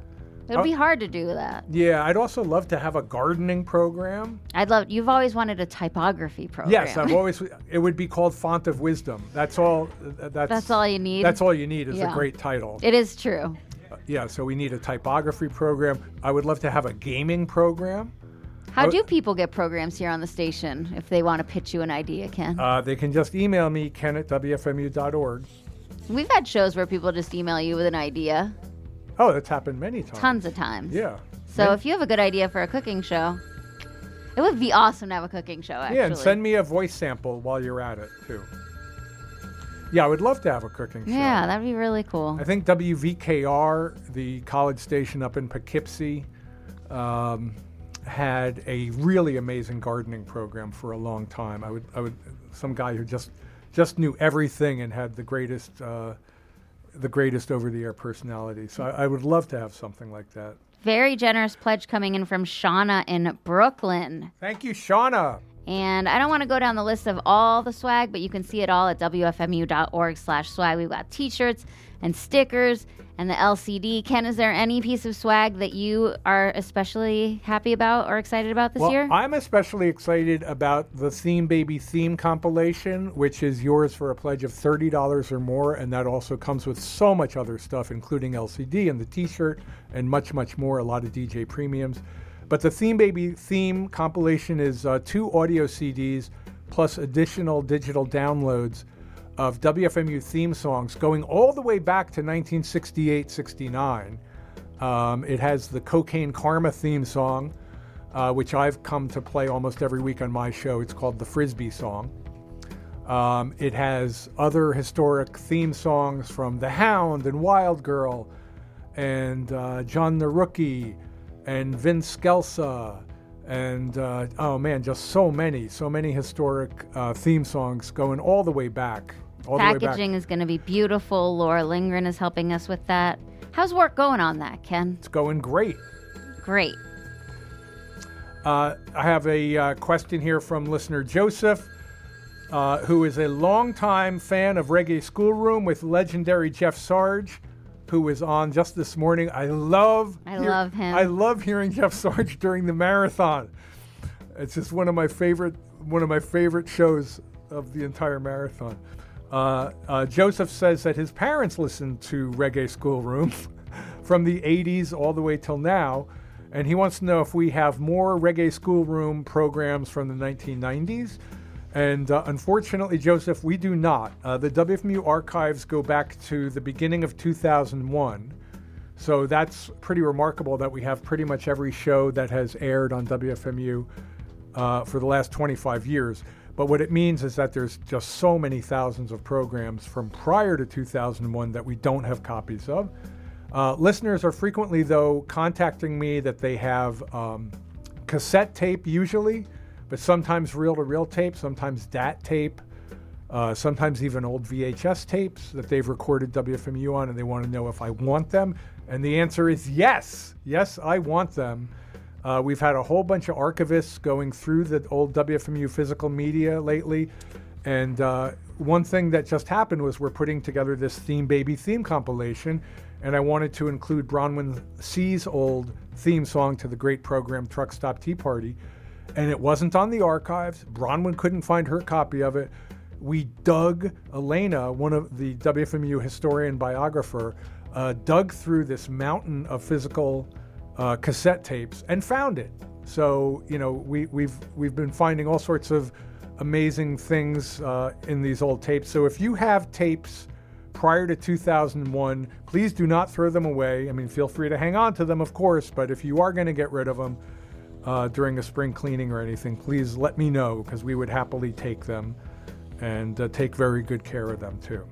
It would be hard to do that. Yeah, I'd also love to have a gardening program. You've always wanted a typography program. Yes, it would be called Font of Wisdom. That's all you need? That's all you need is a great title. It is true. Yeah, so we need a typography program. I would love to have a gaming program. How do people get programs here on the station if they want to pitch you an idea, Ken? They can just email me, ken@wfmu.org. We've had shows where people just email you with an idea. Oh, that's happened many times. Tons of times. Yeah. So if you have a good idea for a cooking show, it would be awesome to have a cooking show, actually. Yeah, and send me a voice sample while you're at it, too. Yeah, I would love to have a cooking show. Yeah, that'd be really cool. I think WVKR, the college station up in Poughkeepsie, had a really amazing gardening program for a long time. I would some guy who just knew everything and had the greatest over-the-air personality. So I would love to have something like that. Very generous pledge coming in from Shauna in Brooklyn. Thank you, Shauna. And I don't want to go down the list of all the swag, but you can see it all at wfmu.org/swag. We've got t-shirts and stickers and the LCD. Ken, is there any piece of swag that you are especially happy about or excited about this year? I'm especially excited about the Theme Baby Theme compilation, which is yours for a pledge of $30 or more, and that also comes with so much other stuff, including LCD and the t-shirt and much, much more, a lot of DJ premiums. But the Theme Baby Theme compilation is 2 audio CDs plus additional digital downloads of WFMU theme songs going all the way back to 1968-69. It has the Cocaine Karma theme song, which I've come to play almost every week on my show. It's called the Frisbee song. It has other historic theme songs from The Hound and Wild Girl and John the Rookie and Vince Scelsa, and just so many historic theme songs going all the way back. Packaging is going to be beautiful. Laura Lindgren is helping us with that. How's work going on that, Ken? It's going great. Great. I have a question here from listener Joseph, who is a longtime fan of Reggae Schoolroom with legendary Jeff Sarge, who was on just this morning. I love him. I love hearing Jeff Sarge during the marathon. It's just one of my favorite shows of the entire marathon. Joseph says that his parents listened to Reggae Schoolroom from the 80s all the way till now, and he wants to know if we have more Reggae Schoolroom programs from the 1990s. And unfortunately, Joseph, we do not. The WFMU archives go back to the beginning of 2001. So that's pretty remarkable that we have pretty much every show that has aired on WFMU for the last 25 years. But what it means is that there's just so many thousands of programs from prior to 2001 that we don't have copies of. Listeners are frequently, though, contacting me that they have cassette tape usually, but sometimes reel-to-reel tape, sometimes DAT tape, sometimes even old VHS tapes that they've recorded WFMU on, and they want to know if I want them. And the answer is yes. Yes, I want them. We've had a whole bunch of archivists going through the old WFMU physical media lately. And one thing that just happened was we're putting together this Theme Baby theme compilation. And I wanted to include Bronwyn C's old theme song to the great program Truck Stop Tea Party. And it wasn't on the archives. Bronwyn couldn't find her copy of it. We dug, Elena, one of the WFMU historian biographer, dug through this mountain of physical cassette tapes and found it. So, we've been finding all sorts of amazing things in these old tapes. So if you have tapes prior to 2001, please do not throw them away. I mean, feel free to hang on to them, of course, but if you are going to get rid of them during a spring cleaning or anything, please let me know, because we would happily take them and take very good care of them too.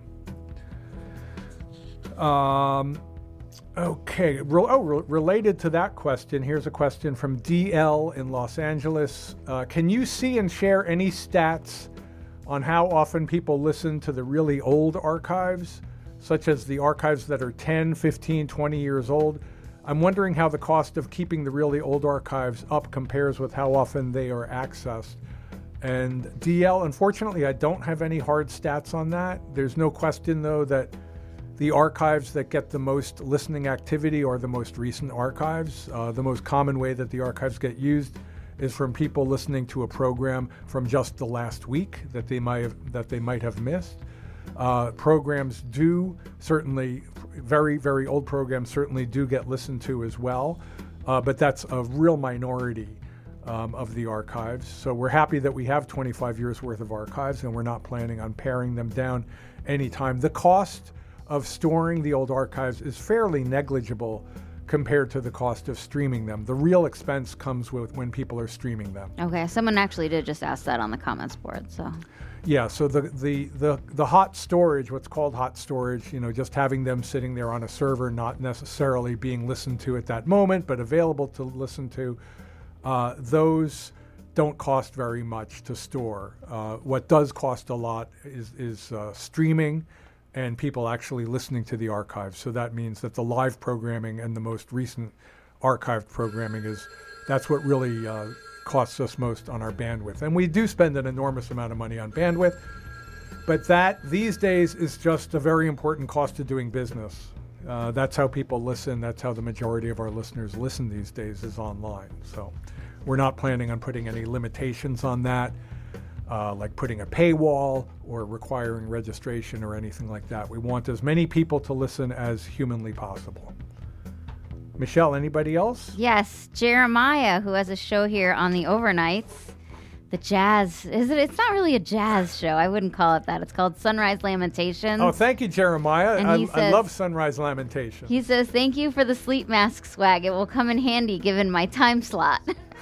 Okay, related to that question, here's a question from DL in Los Angeles. Can you see and share any stats on how often people listen to the really old archives, such as the archives that are 10, 15, 20 years old? I'm wondering how the cost of keeping the really old archives up compares with how often they are accessed. And DL, unfortunately, I don't have any hard stats on that. There's no question, though, that The archives that get the most listening activity are the most recent archives. The most common way that the archives get used is from people listening to a program from just the last week that they might have missed. Programs do certainly, very, very old programs certainly do get listened to as well, but that's a real minority of the archives. So we're happy that we have 25 years worth of archives, and we're not planning on paring them down anytime. The cost of storing the old archives is fairly negligible compared to the cost of streaming them. The real expense comes with when people are streaming them. Okay, someone actually did just ask that on the comments board, so. Yeah, so the hot storage, what's called hot storage, just having them sitting there on a server, not necessarily being listened to at that moment, but available to listen to, those don't cost very much to store. What does cost a lot is streaming and people actually listening to the archives. So that means that the live programming and the most recent archived programming that's what really costs us most on our bandwidth. And we do spend an enormous amount of money on bandwidth, but that these days is just a very important cost of doing business. That's how people listen. That's how the majority of our listeners listen these days, is online. So we're not planning on putting any limitations on that, like putting a paywall or requiring registration or anything like that. We want as many people to listen as humanly possible. Michelle, anybody else? Yes, Jeremiah, who has a show here on the overnights. The jazz, it's not really a jazz show. I wouldn't call it that. It's called Sunrise Lamentations. Oh, thank you, Jeremiah. I love Sunrise Lamentations. He says, thank you for the sleep mask swag. It will come in handy given my time slot.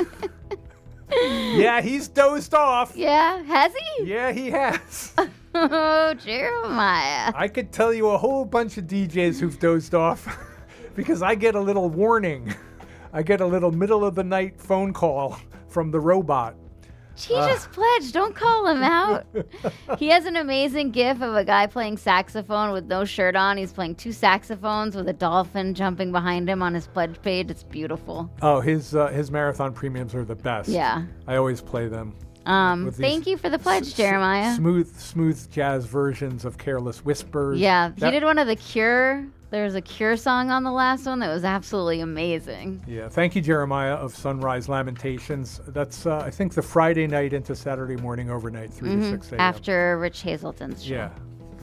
Yeah, he's dozed off. Yeah, has he? Yeah, he has. Oh, Jeremiah. I could tell you a whole bunch of DJs who've dozed off because I get a little warning. I get a little middle of the night phone call from the robot. He just pledged. Don't call him out. He has an amazing gif of a guy playing saxophone with no shirt on. He's playing two saxophones with a dolphin jumping behind him on his pledge page. It's beautiful. Oh, his marathon premiums are the best. Yeah. I always play them. Thank you for the pledge, Jeremiah. Smooth jazz versions of Careless Whispers. Yeah, he did one of the Cure. There's a Cure song on the last one that was absolutely amazing. Yeah, thank you, Jeremiah, of Sunrise Lamentations. That's, I think, the Friday night into Saturday morning overnight, 3 to 6 a.m. After Rich Hazelton's show. Yeah.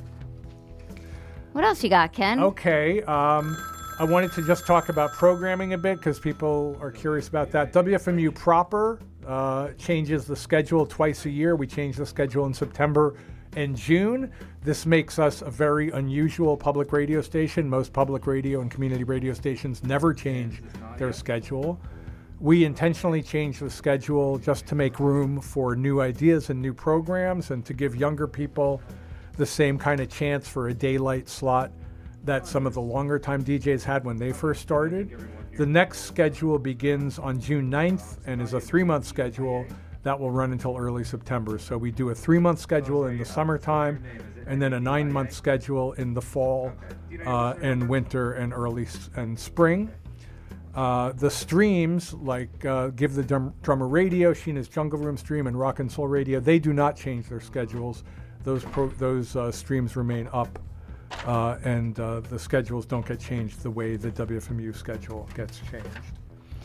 What else you got, Ken? Okay, I wanted to just talk about programming a bit because people are curious about that. WFMU proper changes the schedule twice a year. We change the schedule in September and June. This makes us a very unusual public radio station. Most public radio and community radio stations never change their schedule. We intentionally change the schedule just to make room for new ideas and new programs and to give younger people the same kind of chance for a daylight slot that some of the longer time DJs had when they first started. The next schedule begins on June 9th and is a 3-month schedule that will run until early September. So we do a 3-month schedule in the summertime and then a 9-month schedule in the fall and winter and early and spring. The streams, like Give the Drummer Radio, Sheena's Jungle Room stream, and Rock and Soul Radio, they do not change their schedules. Those streams remain up, and the schedules don't get changed the way the WFMU schedule gets changed.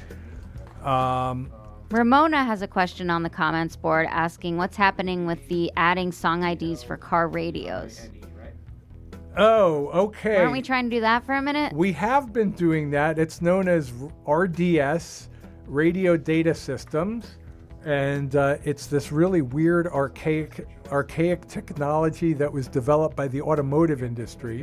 Ramona has a question on the comments board asking what's happening with the adding song IDs for car radios. Oh, okay. Aren't we trying to do that for a minute? We have been doing that. It's known as RDS, Radio Data Systems, and it's this really weird, archaic technology that was developed by the automotive industry.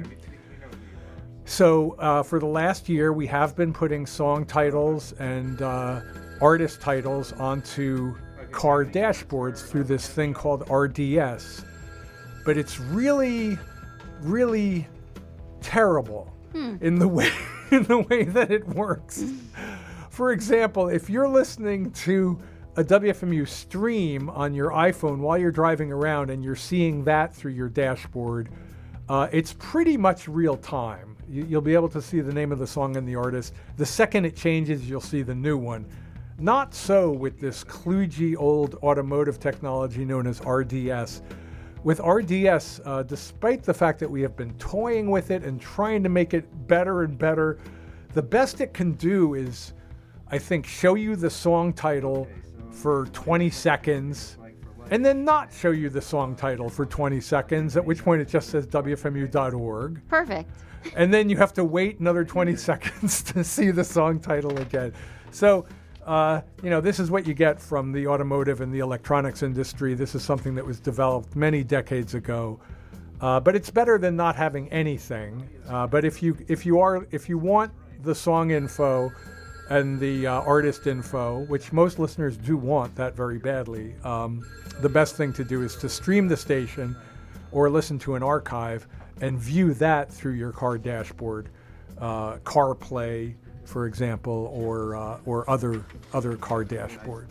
So for the last year, we have been putting song titles and artist titles onto car dashboards through this thing called RDS. But it's really, really terrible in the way that it works. For example, if you're listening to a WFMU stream on your iPhone while you're driving around and you're seeing that through your dashboard, it's pretty much real time. You'll be able to see the name of the song and the artist. The second it changes, you'll see the new one. Not so with this kludgy old automotive technology known as RDS, with RDS, despite the fact that we have been toying with it and trying to make it better and better, the best it can do is, I think, show you the song title for 20 seconds and then not show you the song title for 20 seconds, at which point it just says WFMU.org. Perfect. And then you have to wait another 20 seconds to see the song title again. So, this is what you get from the automotive and the electronics industry. This is something that was developed many decades ago. But it's better than not having anything. But if you want the song info and the artist info, which most listeners do want that very badly, the best thing to do is to stream the station or listen to an archive and view that through your car dashboard, CarPlay, for example, or other car dashboards.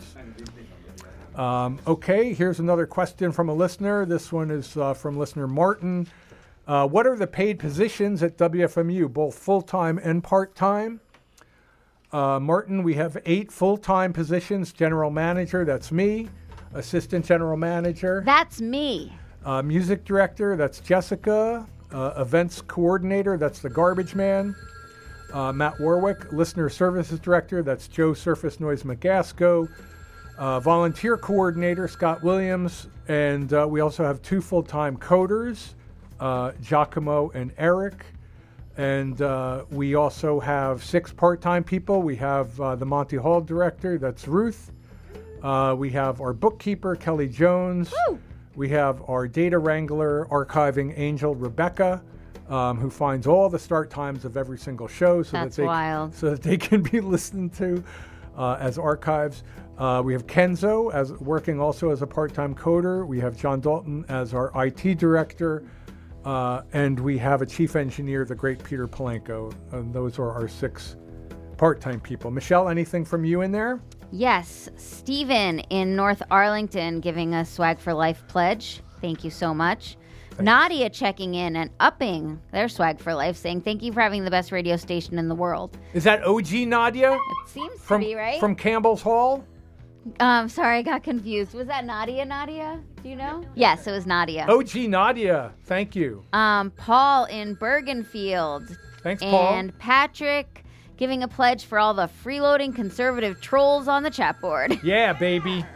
Okay, here's another question from a listener. This one is from listener Martin. What are the paid positions at WFMU, both full-time and part-time? Martin, we have 8 full-time positions. General manager, that's me. Assistant general manager. That's me. Music director, that's Jessica. Events coordinator, that's the garbage man. Matt Warwick. Listener services director, that's Joe Surface Noise McGasco. Volunteer coordinator, Scott Williams. And we also have 2 full-time coders, Giacomo and Eric. And we also have 6 part-time people. We have the Monty Hall director, that's Ruth. We have our bookkeeper, Kelly Jones. Woo! We have our data wrangler, archiving angel, Rebecca, who finds all the start times of every single show so that they can be listened to as archives. We have Kenzo as working also as a part-time coder. We have John Dalton as our IT director. And we have a chief engineer, the great Peter Palenko. And those are our 6 part-time people. Michelle, anything from you in there? Yes, Stephen in North Arlington giving us Swag for Life pledge. Thank you so much. Thanks. Nadia checking in and upping their Swag for Life, saying thank you for having the best radio station in the world. Is that OG Nadia? It seems to be, right? From Campbell's Hall? Sorry, I got confused. Was that Nadia? Do you know? Yes, it was Nadia. OG Nadia, thank you. Paul in Bergenfield. Thanks, Paul. And Patrick giving a pledge for all the freeloading conservative trolls on the chat board. Yeah, baby.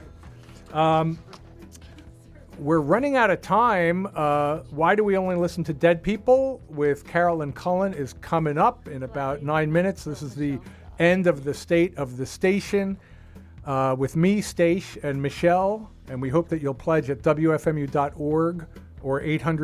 We're running out of time. Why Do We Only Listen to Dead People with Carolyn Cullen is coming up in about 9 minutes. This is the end of the State of the Station with me, Stace, and Michelle. And we hope that you'll pledge at WFMU.org or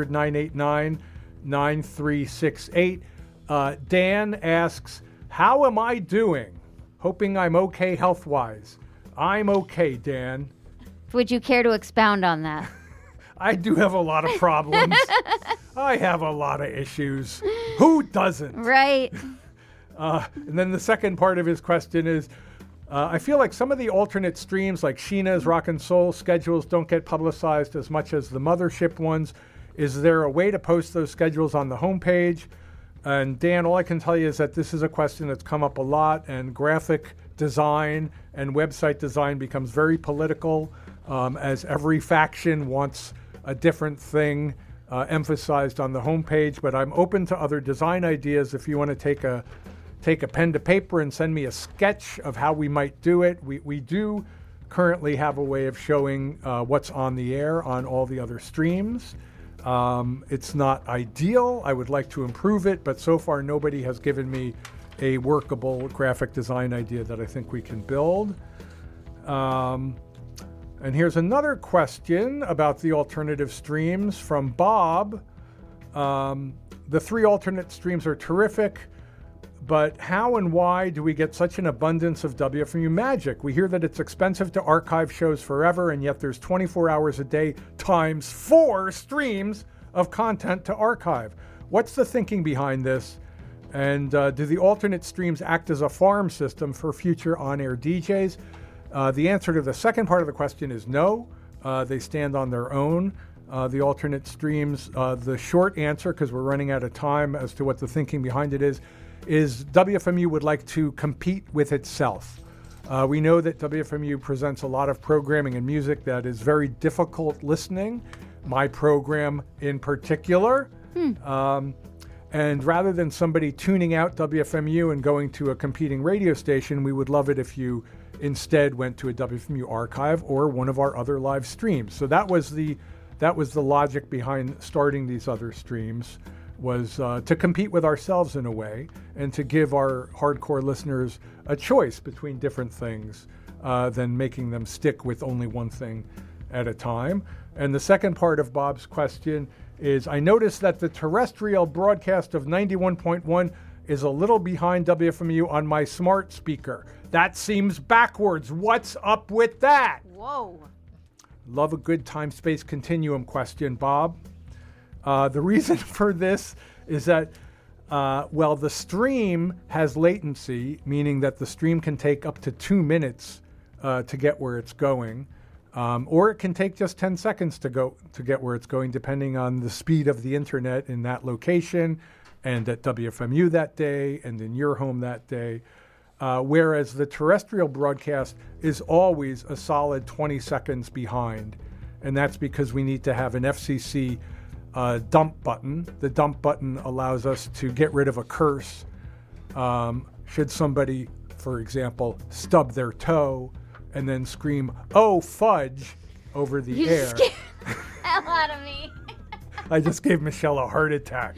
800-989-9368. Dan asks, how am I doing? Hoping I'm okay health-wise. I'm okay, Dan. Would you care to expound on that? I do have a lot of problems. I have a lot of issues. Who doesn't? Right. And then the second part of his question is, I feel like some of the alternate streams like Sheena's Rock and Soul schedules don't get publicized as much as the mothership ones. Is there a way to post those schedules on the homepage? And Dan, all I can tell you is that this is a question that's come up a lot, and graphic design and website design becomes very political as every faction wants a different thing emphasized on the homepage. But I'm open to other design ideas if you want to take a pen to paper and send me a sketch of how we might do it. We do currently have a way of showing what's on the air on all the other streams. It's not ideal. I would like to improve it, but so far nobody has given me a workable graphic design idea that I think we can build. And here's another question about the alternative streams from Bob. The 3 alternate streams are terrific, but how and why do we get such an abundance of WFMU magic? We hear that it's expensive to archive shows forever, and yet there's 24 hours a day times 4 streams of content to archive. What's the thinking behind this? And do the alternate streams act as a farm system for future on-air DJs? The answer to the second part of the question is no. They stand on their own. The alternate streams, the short answer, because we're running out of time as to what the thinking behind it is WFMU would like to compete with itself. We know that WFMU presents a lot of programming and music that is very difficult listening, my program in particular. And rather than somebody tuning out WFMU and going to a competing radio station, we would love it if you instead went to a WFMU archive or one of our other live streams. So that was the logic behind starting these other streams, was to compete with ourselves in a way and to give our hardcore listeners a choice between different things than making them stick with only one thing at a time. And the second part of Bob's question is, I noticed that the terrestrial broadcast of 91.1 is a little behind WFMU on my smart speaker. That seems backwards. What's up with that? Whoa. Love a good time-space continuum question, Bob. The reason for this is that, the stream has latency, meaning that the stream can take up to 2 minutes to get where it's going. Or it can take just 10 seconds to get where it's going, depending on the speed of the internet in that location and at WFMU that day and in your home that day. Whereas the terrestrial broadcast is always a solid 20 seconds behind. And that's because we need to have an FCC dump button. The dump button allows us to get rid of a curse. Should somebody, for example, stub their toe and then scream, "Oh, fudge," over the air. You scared the hell out of me. I just gave Michelle a heart attack.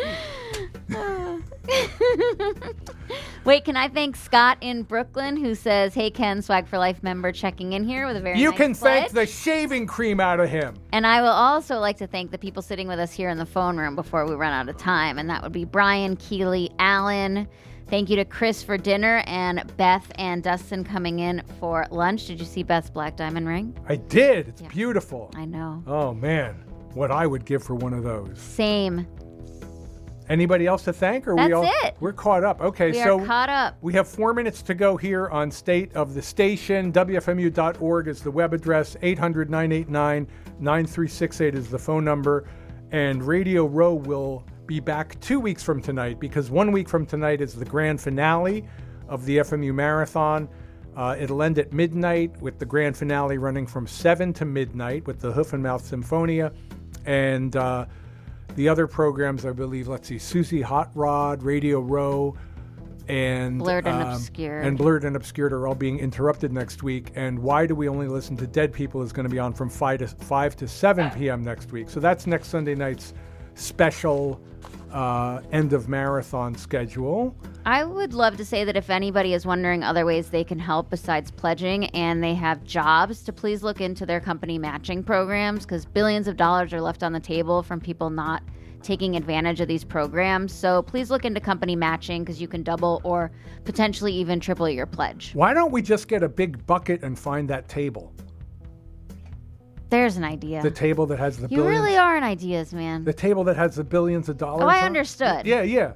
Wait, can I thank Scott in Brooklyn, who says, "Hey Ken, Swag for Life member checking in here with a very You nice can thank pledge." the shaving cream out of him. And I will also like to thank the people sitting with us here in the phone room before we run out of time, and that would be Brian, Keeley, Allen. Thank you to Chris for dinner, and Beth and Dustin coming in for lunch. Did you see Beth's black diamond ring? I did. It's Yeah. beautiful. I know. Oh, man. What I would give for one of those. Same. Anybody else to thank? Or That's we all, it. We're caught up. Okay, We so are caught up. we have 4 minutes to go here on State of the Station. WFMU.org is the web address. 800-989-9368 is the phone number. And Radio Row will be back 2 weeks from tonight, because 1 week from tonight is the grand finale of the FMU Marathon. It'll end at midnight, with the grand finale running from 7 to midnight with the Hoof and Mouth Symphonia. And the other programs, I believe, Susie Hot Rod, Radio Row, and Blurred and Obscured. And Blurred and Obscured are all being interrupted next week. And Why Do We Only Listen to Dead People is going to be on from 5 to 7 p.m. next week. So that's next Sunday night's special end of marathon schedule. I would love to say that if anybody is wondering other ways they can help besides pledging and they have jobs, to please look into their company matching programs, because billions of dollars are left on the table from people not taking advantage of these programs. So please look into company matching, because you can double or potentially even triple your pledge. Why don't we just get a big bucket and find that table? There's an idea. The table that has the You billions. really are an ideas man. The table that has the billions of dollars. Oh, I on it? understood. Yeah.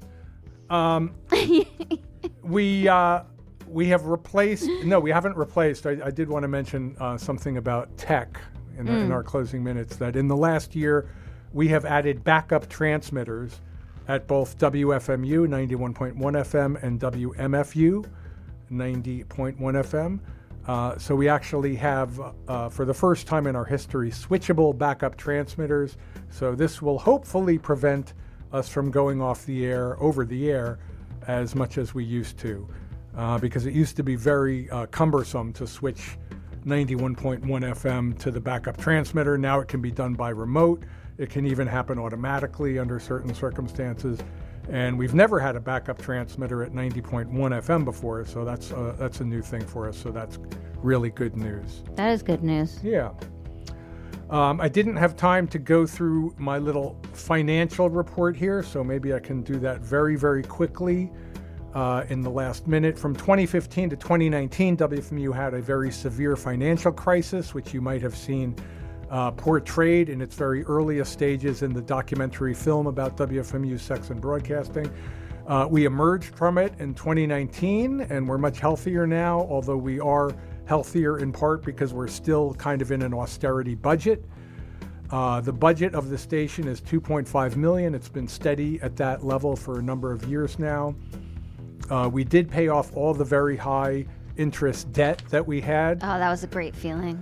We have replaced. No, we haven't replaced. I did want to mention something about tech in our closing minutes. That in the last year, we have added backup transmitters at both WFMU 91.1 FM and WMFU 90.1 FM. So we actually have, for the first time in our history, switchable backup transmitters. So this will hopefully prevent us from going off the air, over the air, as much as we used to. Because it used to be very cumbersome to switch 91.1 FM to the backup transmitter. Now it can be done by remote. It can even happen automatically under certain circumstances. And we've never had a backup transmitter at 90.1 FM before, so that's a new thing for us. So that's really good news. That is good news. Yeah. I didn't have time to go through my little financial report here, so maybe I can do that very, very quickly in the last minute. From 2015 to 2019, WFMU had a very severe financial crisis, which you might have seen portrayed in its very earliest stages in the documentary film about WFMU sex and broadcasting. We emerged from it in 2019, and we're much healthier now, although we are healthier in part because we're still kind of in an austerity budget. The budget of the station is $2.5 million. It's been steady at that level for a number of years now. We did pay off all the very high interest debt that we had. Oh, that was a great feeling.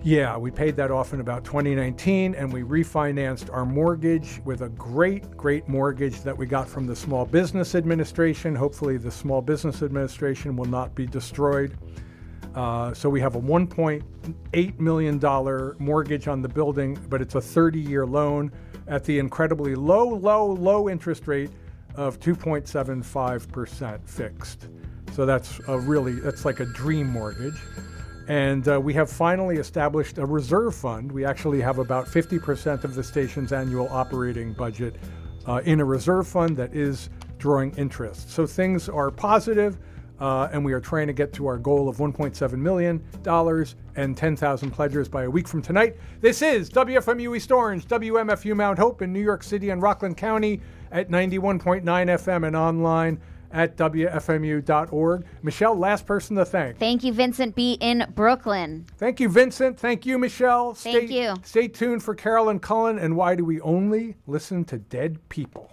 Yeah, we paid that off in about 2019, and we refinanced our mortgage with a great mortgage that we got from the Small Business Administration. Hopefully the Small Business Administration will not be destroyed. So we have a $1.8 million mortgage on the building, but it's a 30-year loan at the incredibly low interest rate of 2.75% fixed. So that's like a dream mortgage. And we have finally established a reserve fund. We actually have about 50% of the station's annual operating budget in a reserve fund that is drawing interest. So things are positive, and we are trying to get to our goal of $1.7 million and 10,000 pledgers by a week from tonight. This is WFMU East Orange, WMFU Mount Hope in New York City and Rockland County at 91.9 FM and online at WFMU.org. Michelle, last person to thank. Thank you, Vincent B. in Brooklyn. Thank you, Vincent. Thank you, Michelle. Thank you. Stay tuned for Carolyn Cullen and Why Do We Only Listen to Dead People?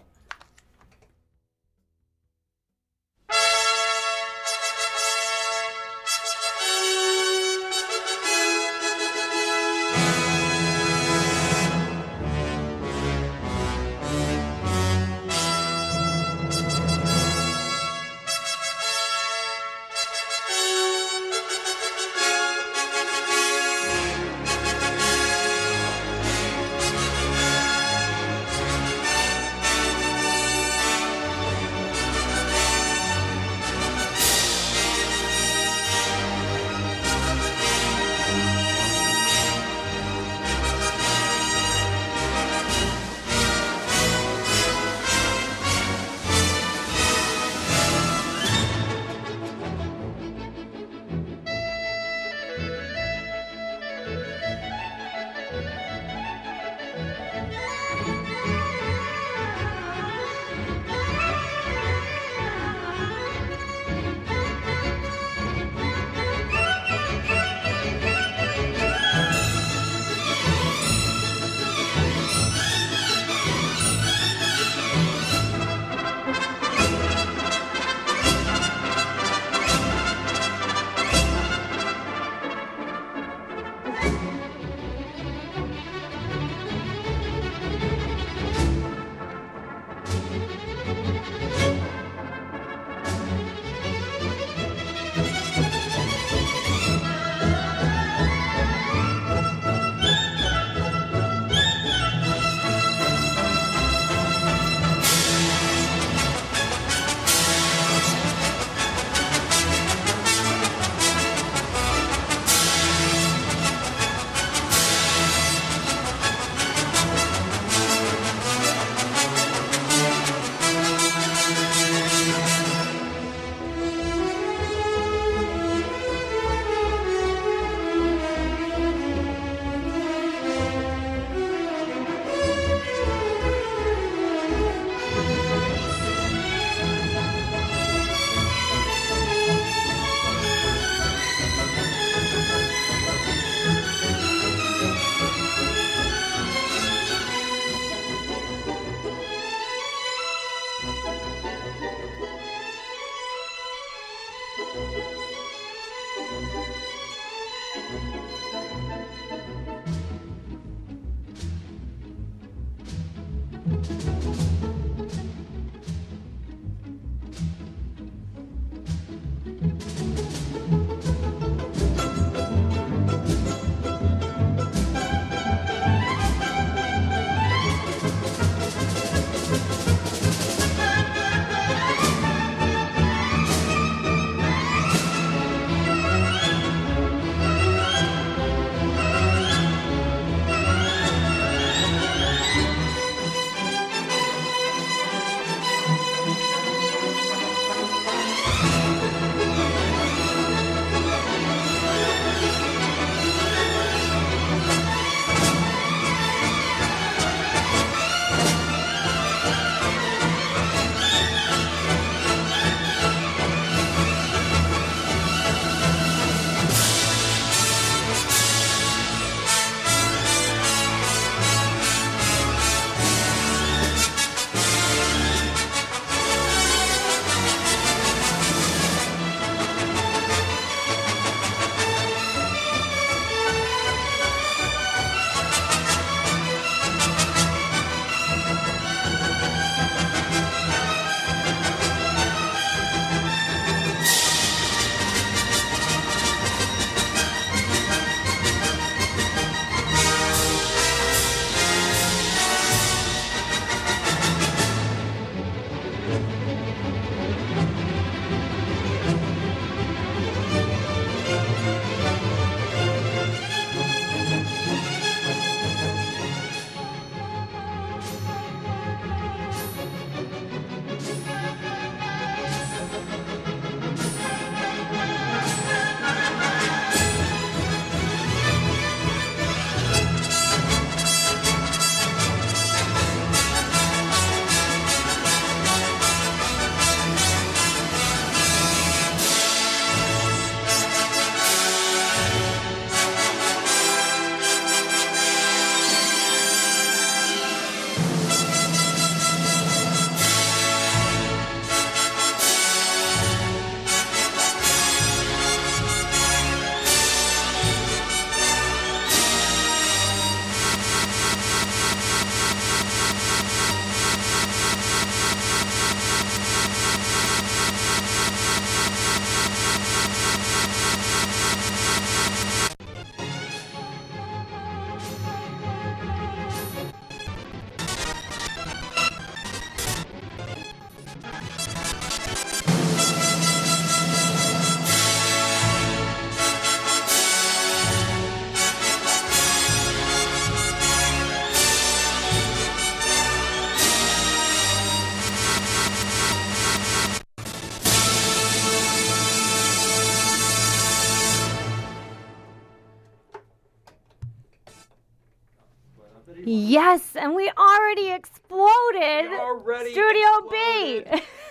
Yes, and we already exploded Studio B.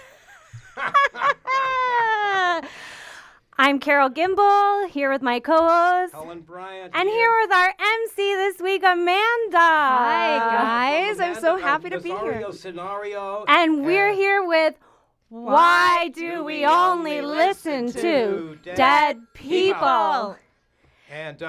I'm Carol Gimbel, here with my co-host, Colin Bryant, and here with our MC this week, Amanda. Hi, guys. I'm so happy to be here. Scenario. And we're here with Why Do We Only Listen to Dead People? And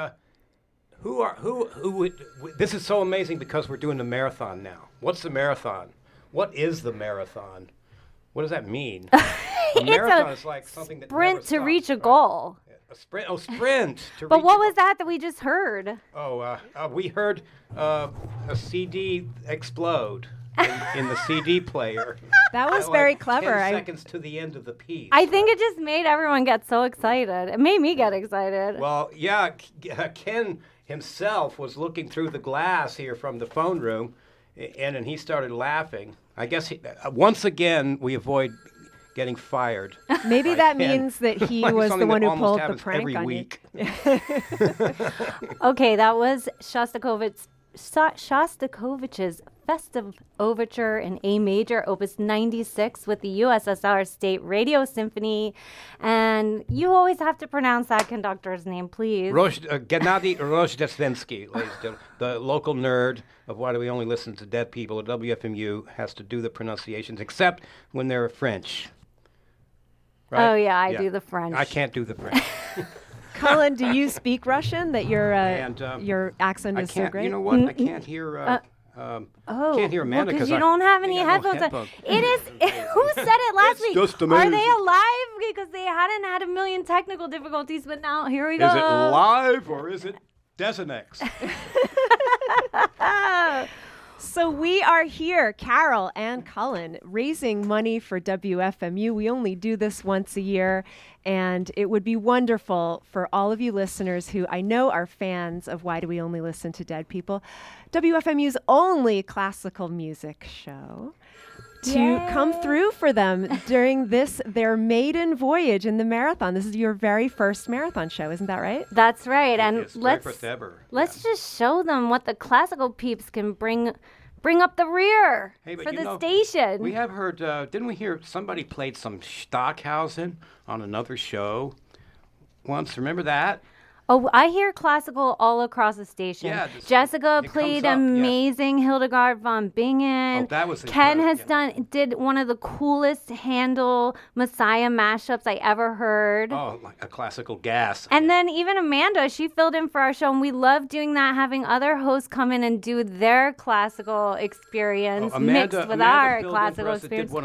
this is so amazing because we're doing the marathon now. What's the marathon? What is the marathon? What does that mean? A marathon is like something that Sprint never to stops, reach a right? goal. A sprint. Oh, sprint. But what was that we just heard? We heard a CD explode in the CD player. That was Like very clever. 10 seconds to the end of the piece. I think it just made everyone get so excited. It made me get excited. Well, yeah, Ken himself was looking through the glass here from the phone room, and he started laughing. I guess once again we avoid getting fired. Maybe that means that he was the Something one that who almost pulled the happens prank every on week. you. Okay, that was Shostakovich's Festive Overture in A major, Opus 96, with the USSR State Radio Symphony. And you always have to pronounce that conductor's name, please. Gennady Rozhdestvensky, ladies and gentlemen, the local nerd of Why Do We Only Listen to Dead People at WFMU, has to do the pronunciations, except when they're French. Right? Oh, yeah, I do the French. I can't do the French. Colin, do you speak Russian? That your accent is so great. You know what? I can't hear. Can't hear Amanda because you don't have any headphones. It is. Who said it last week? Just Are amazing. they alive? Because they hadn't had a million technical difficulties, but now here we go. Is it live or is it Desinex? So we are here, Carol and Colin, raising money for WFMU. We only do this once a year, and it would be wonderful for all of you listeners who I know are fans of Why Do We Only Listen to Dead People, WFMU's only classical music show, to come through for them during their maiden voyage in the marathon. This is your very first marathon show, isn't that right? That's right. And It's let's first ever. just show them what the classical peeps can bring up the rear for the station. We have heard, didn't we hear somebody played some Stockhausen on another show once? Remember that? Oh, I hear classical all across the station. Yeah, Jessica it played comes up, yeah. amazing Hildegard von Bingen. Oh, that was Ken incredible, has did one of the coolest Handel Messiah mashups I ever heard. Oh, like a classical gas. And then even Amanda, she filled in for our show, and we love doing that, having other hosts come in and do their classical experience mixed with our classical experience.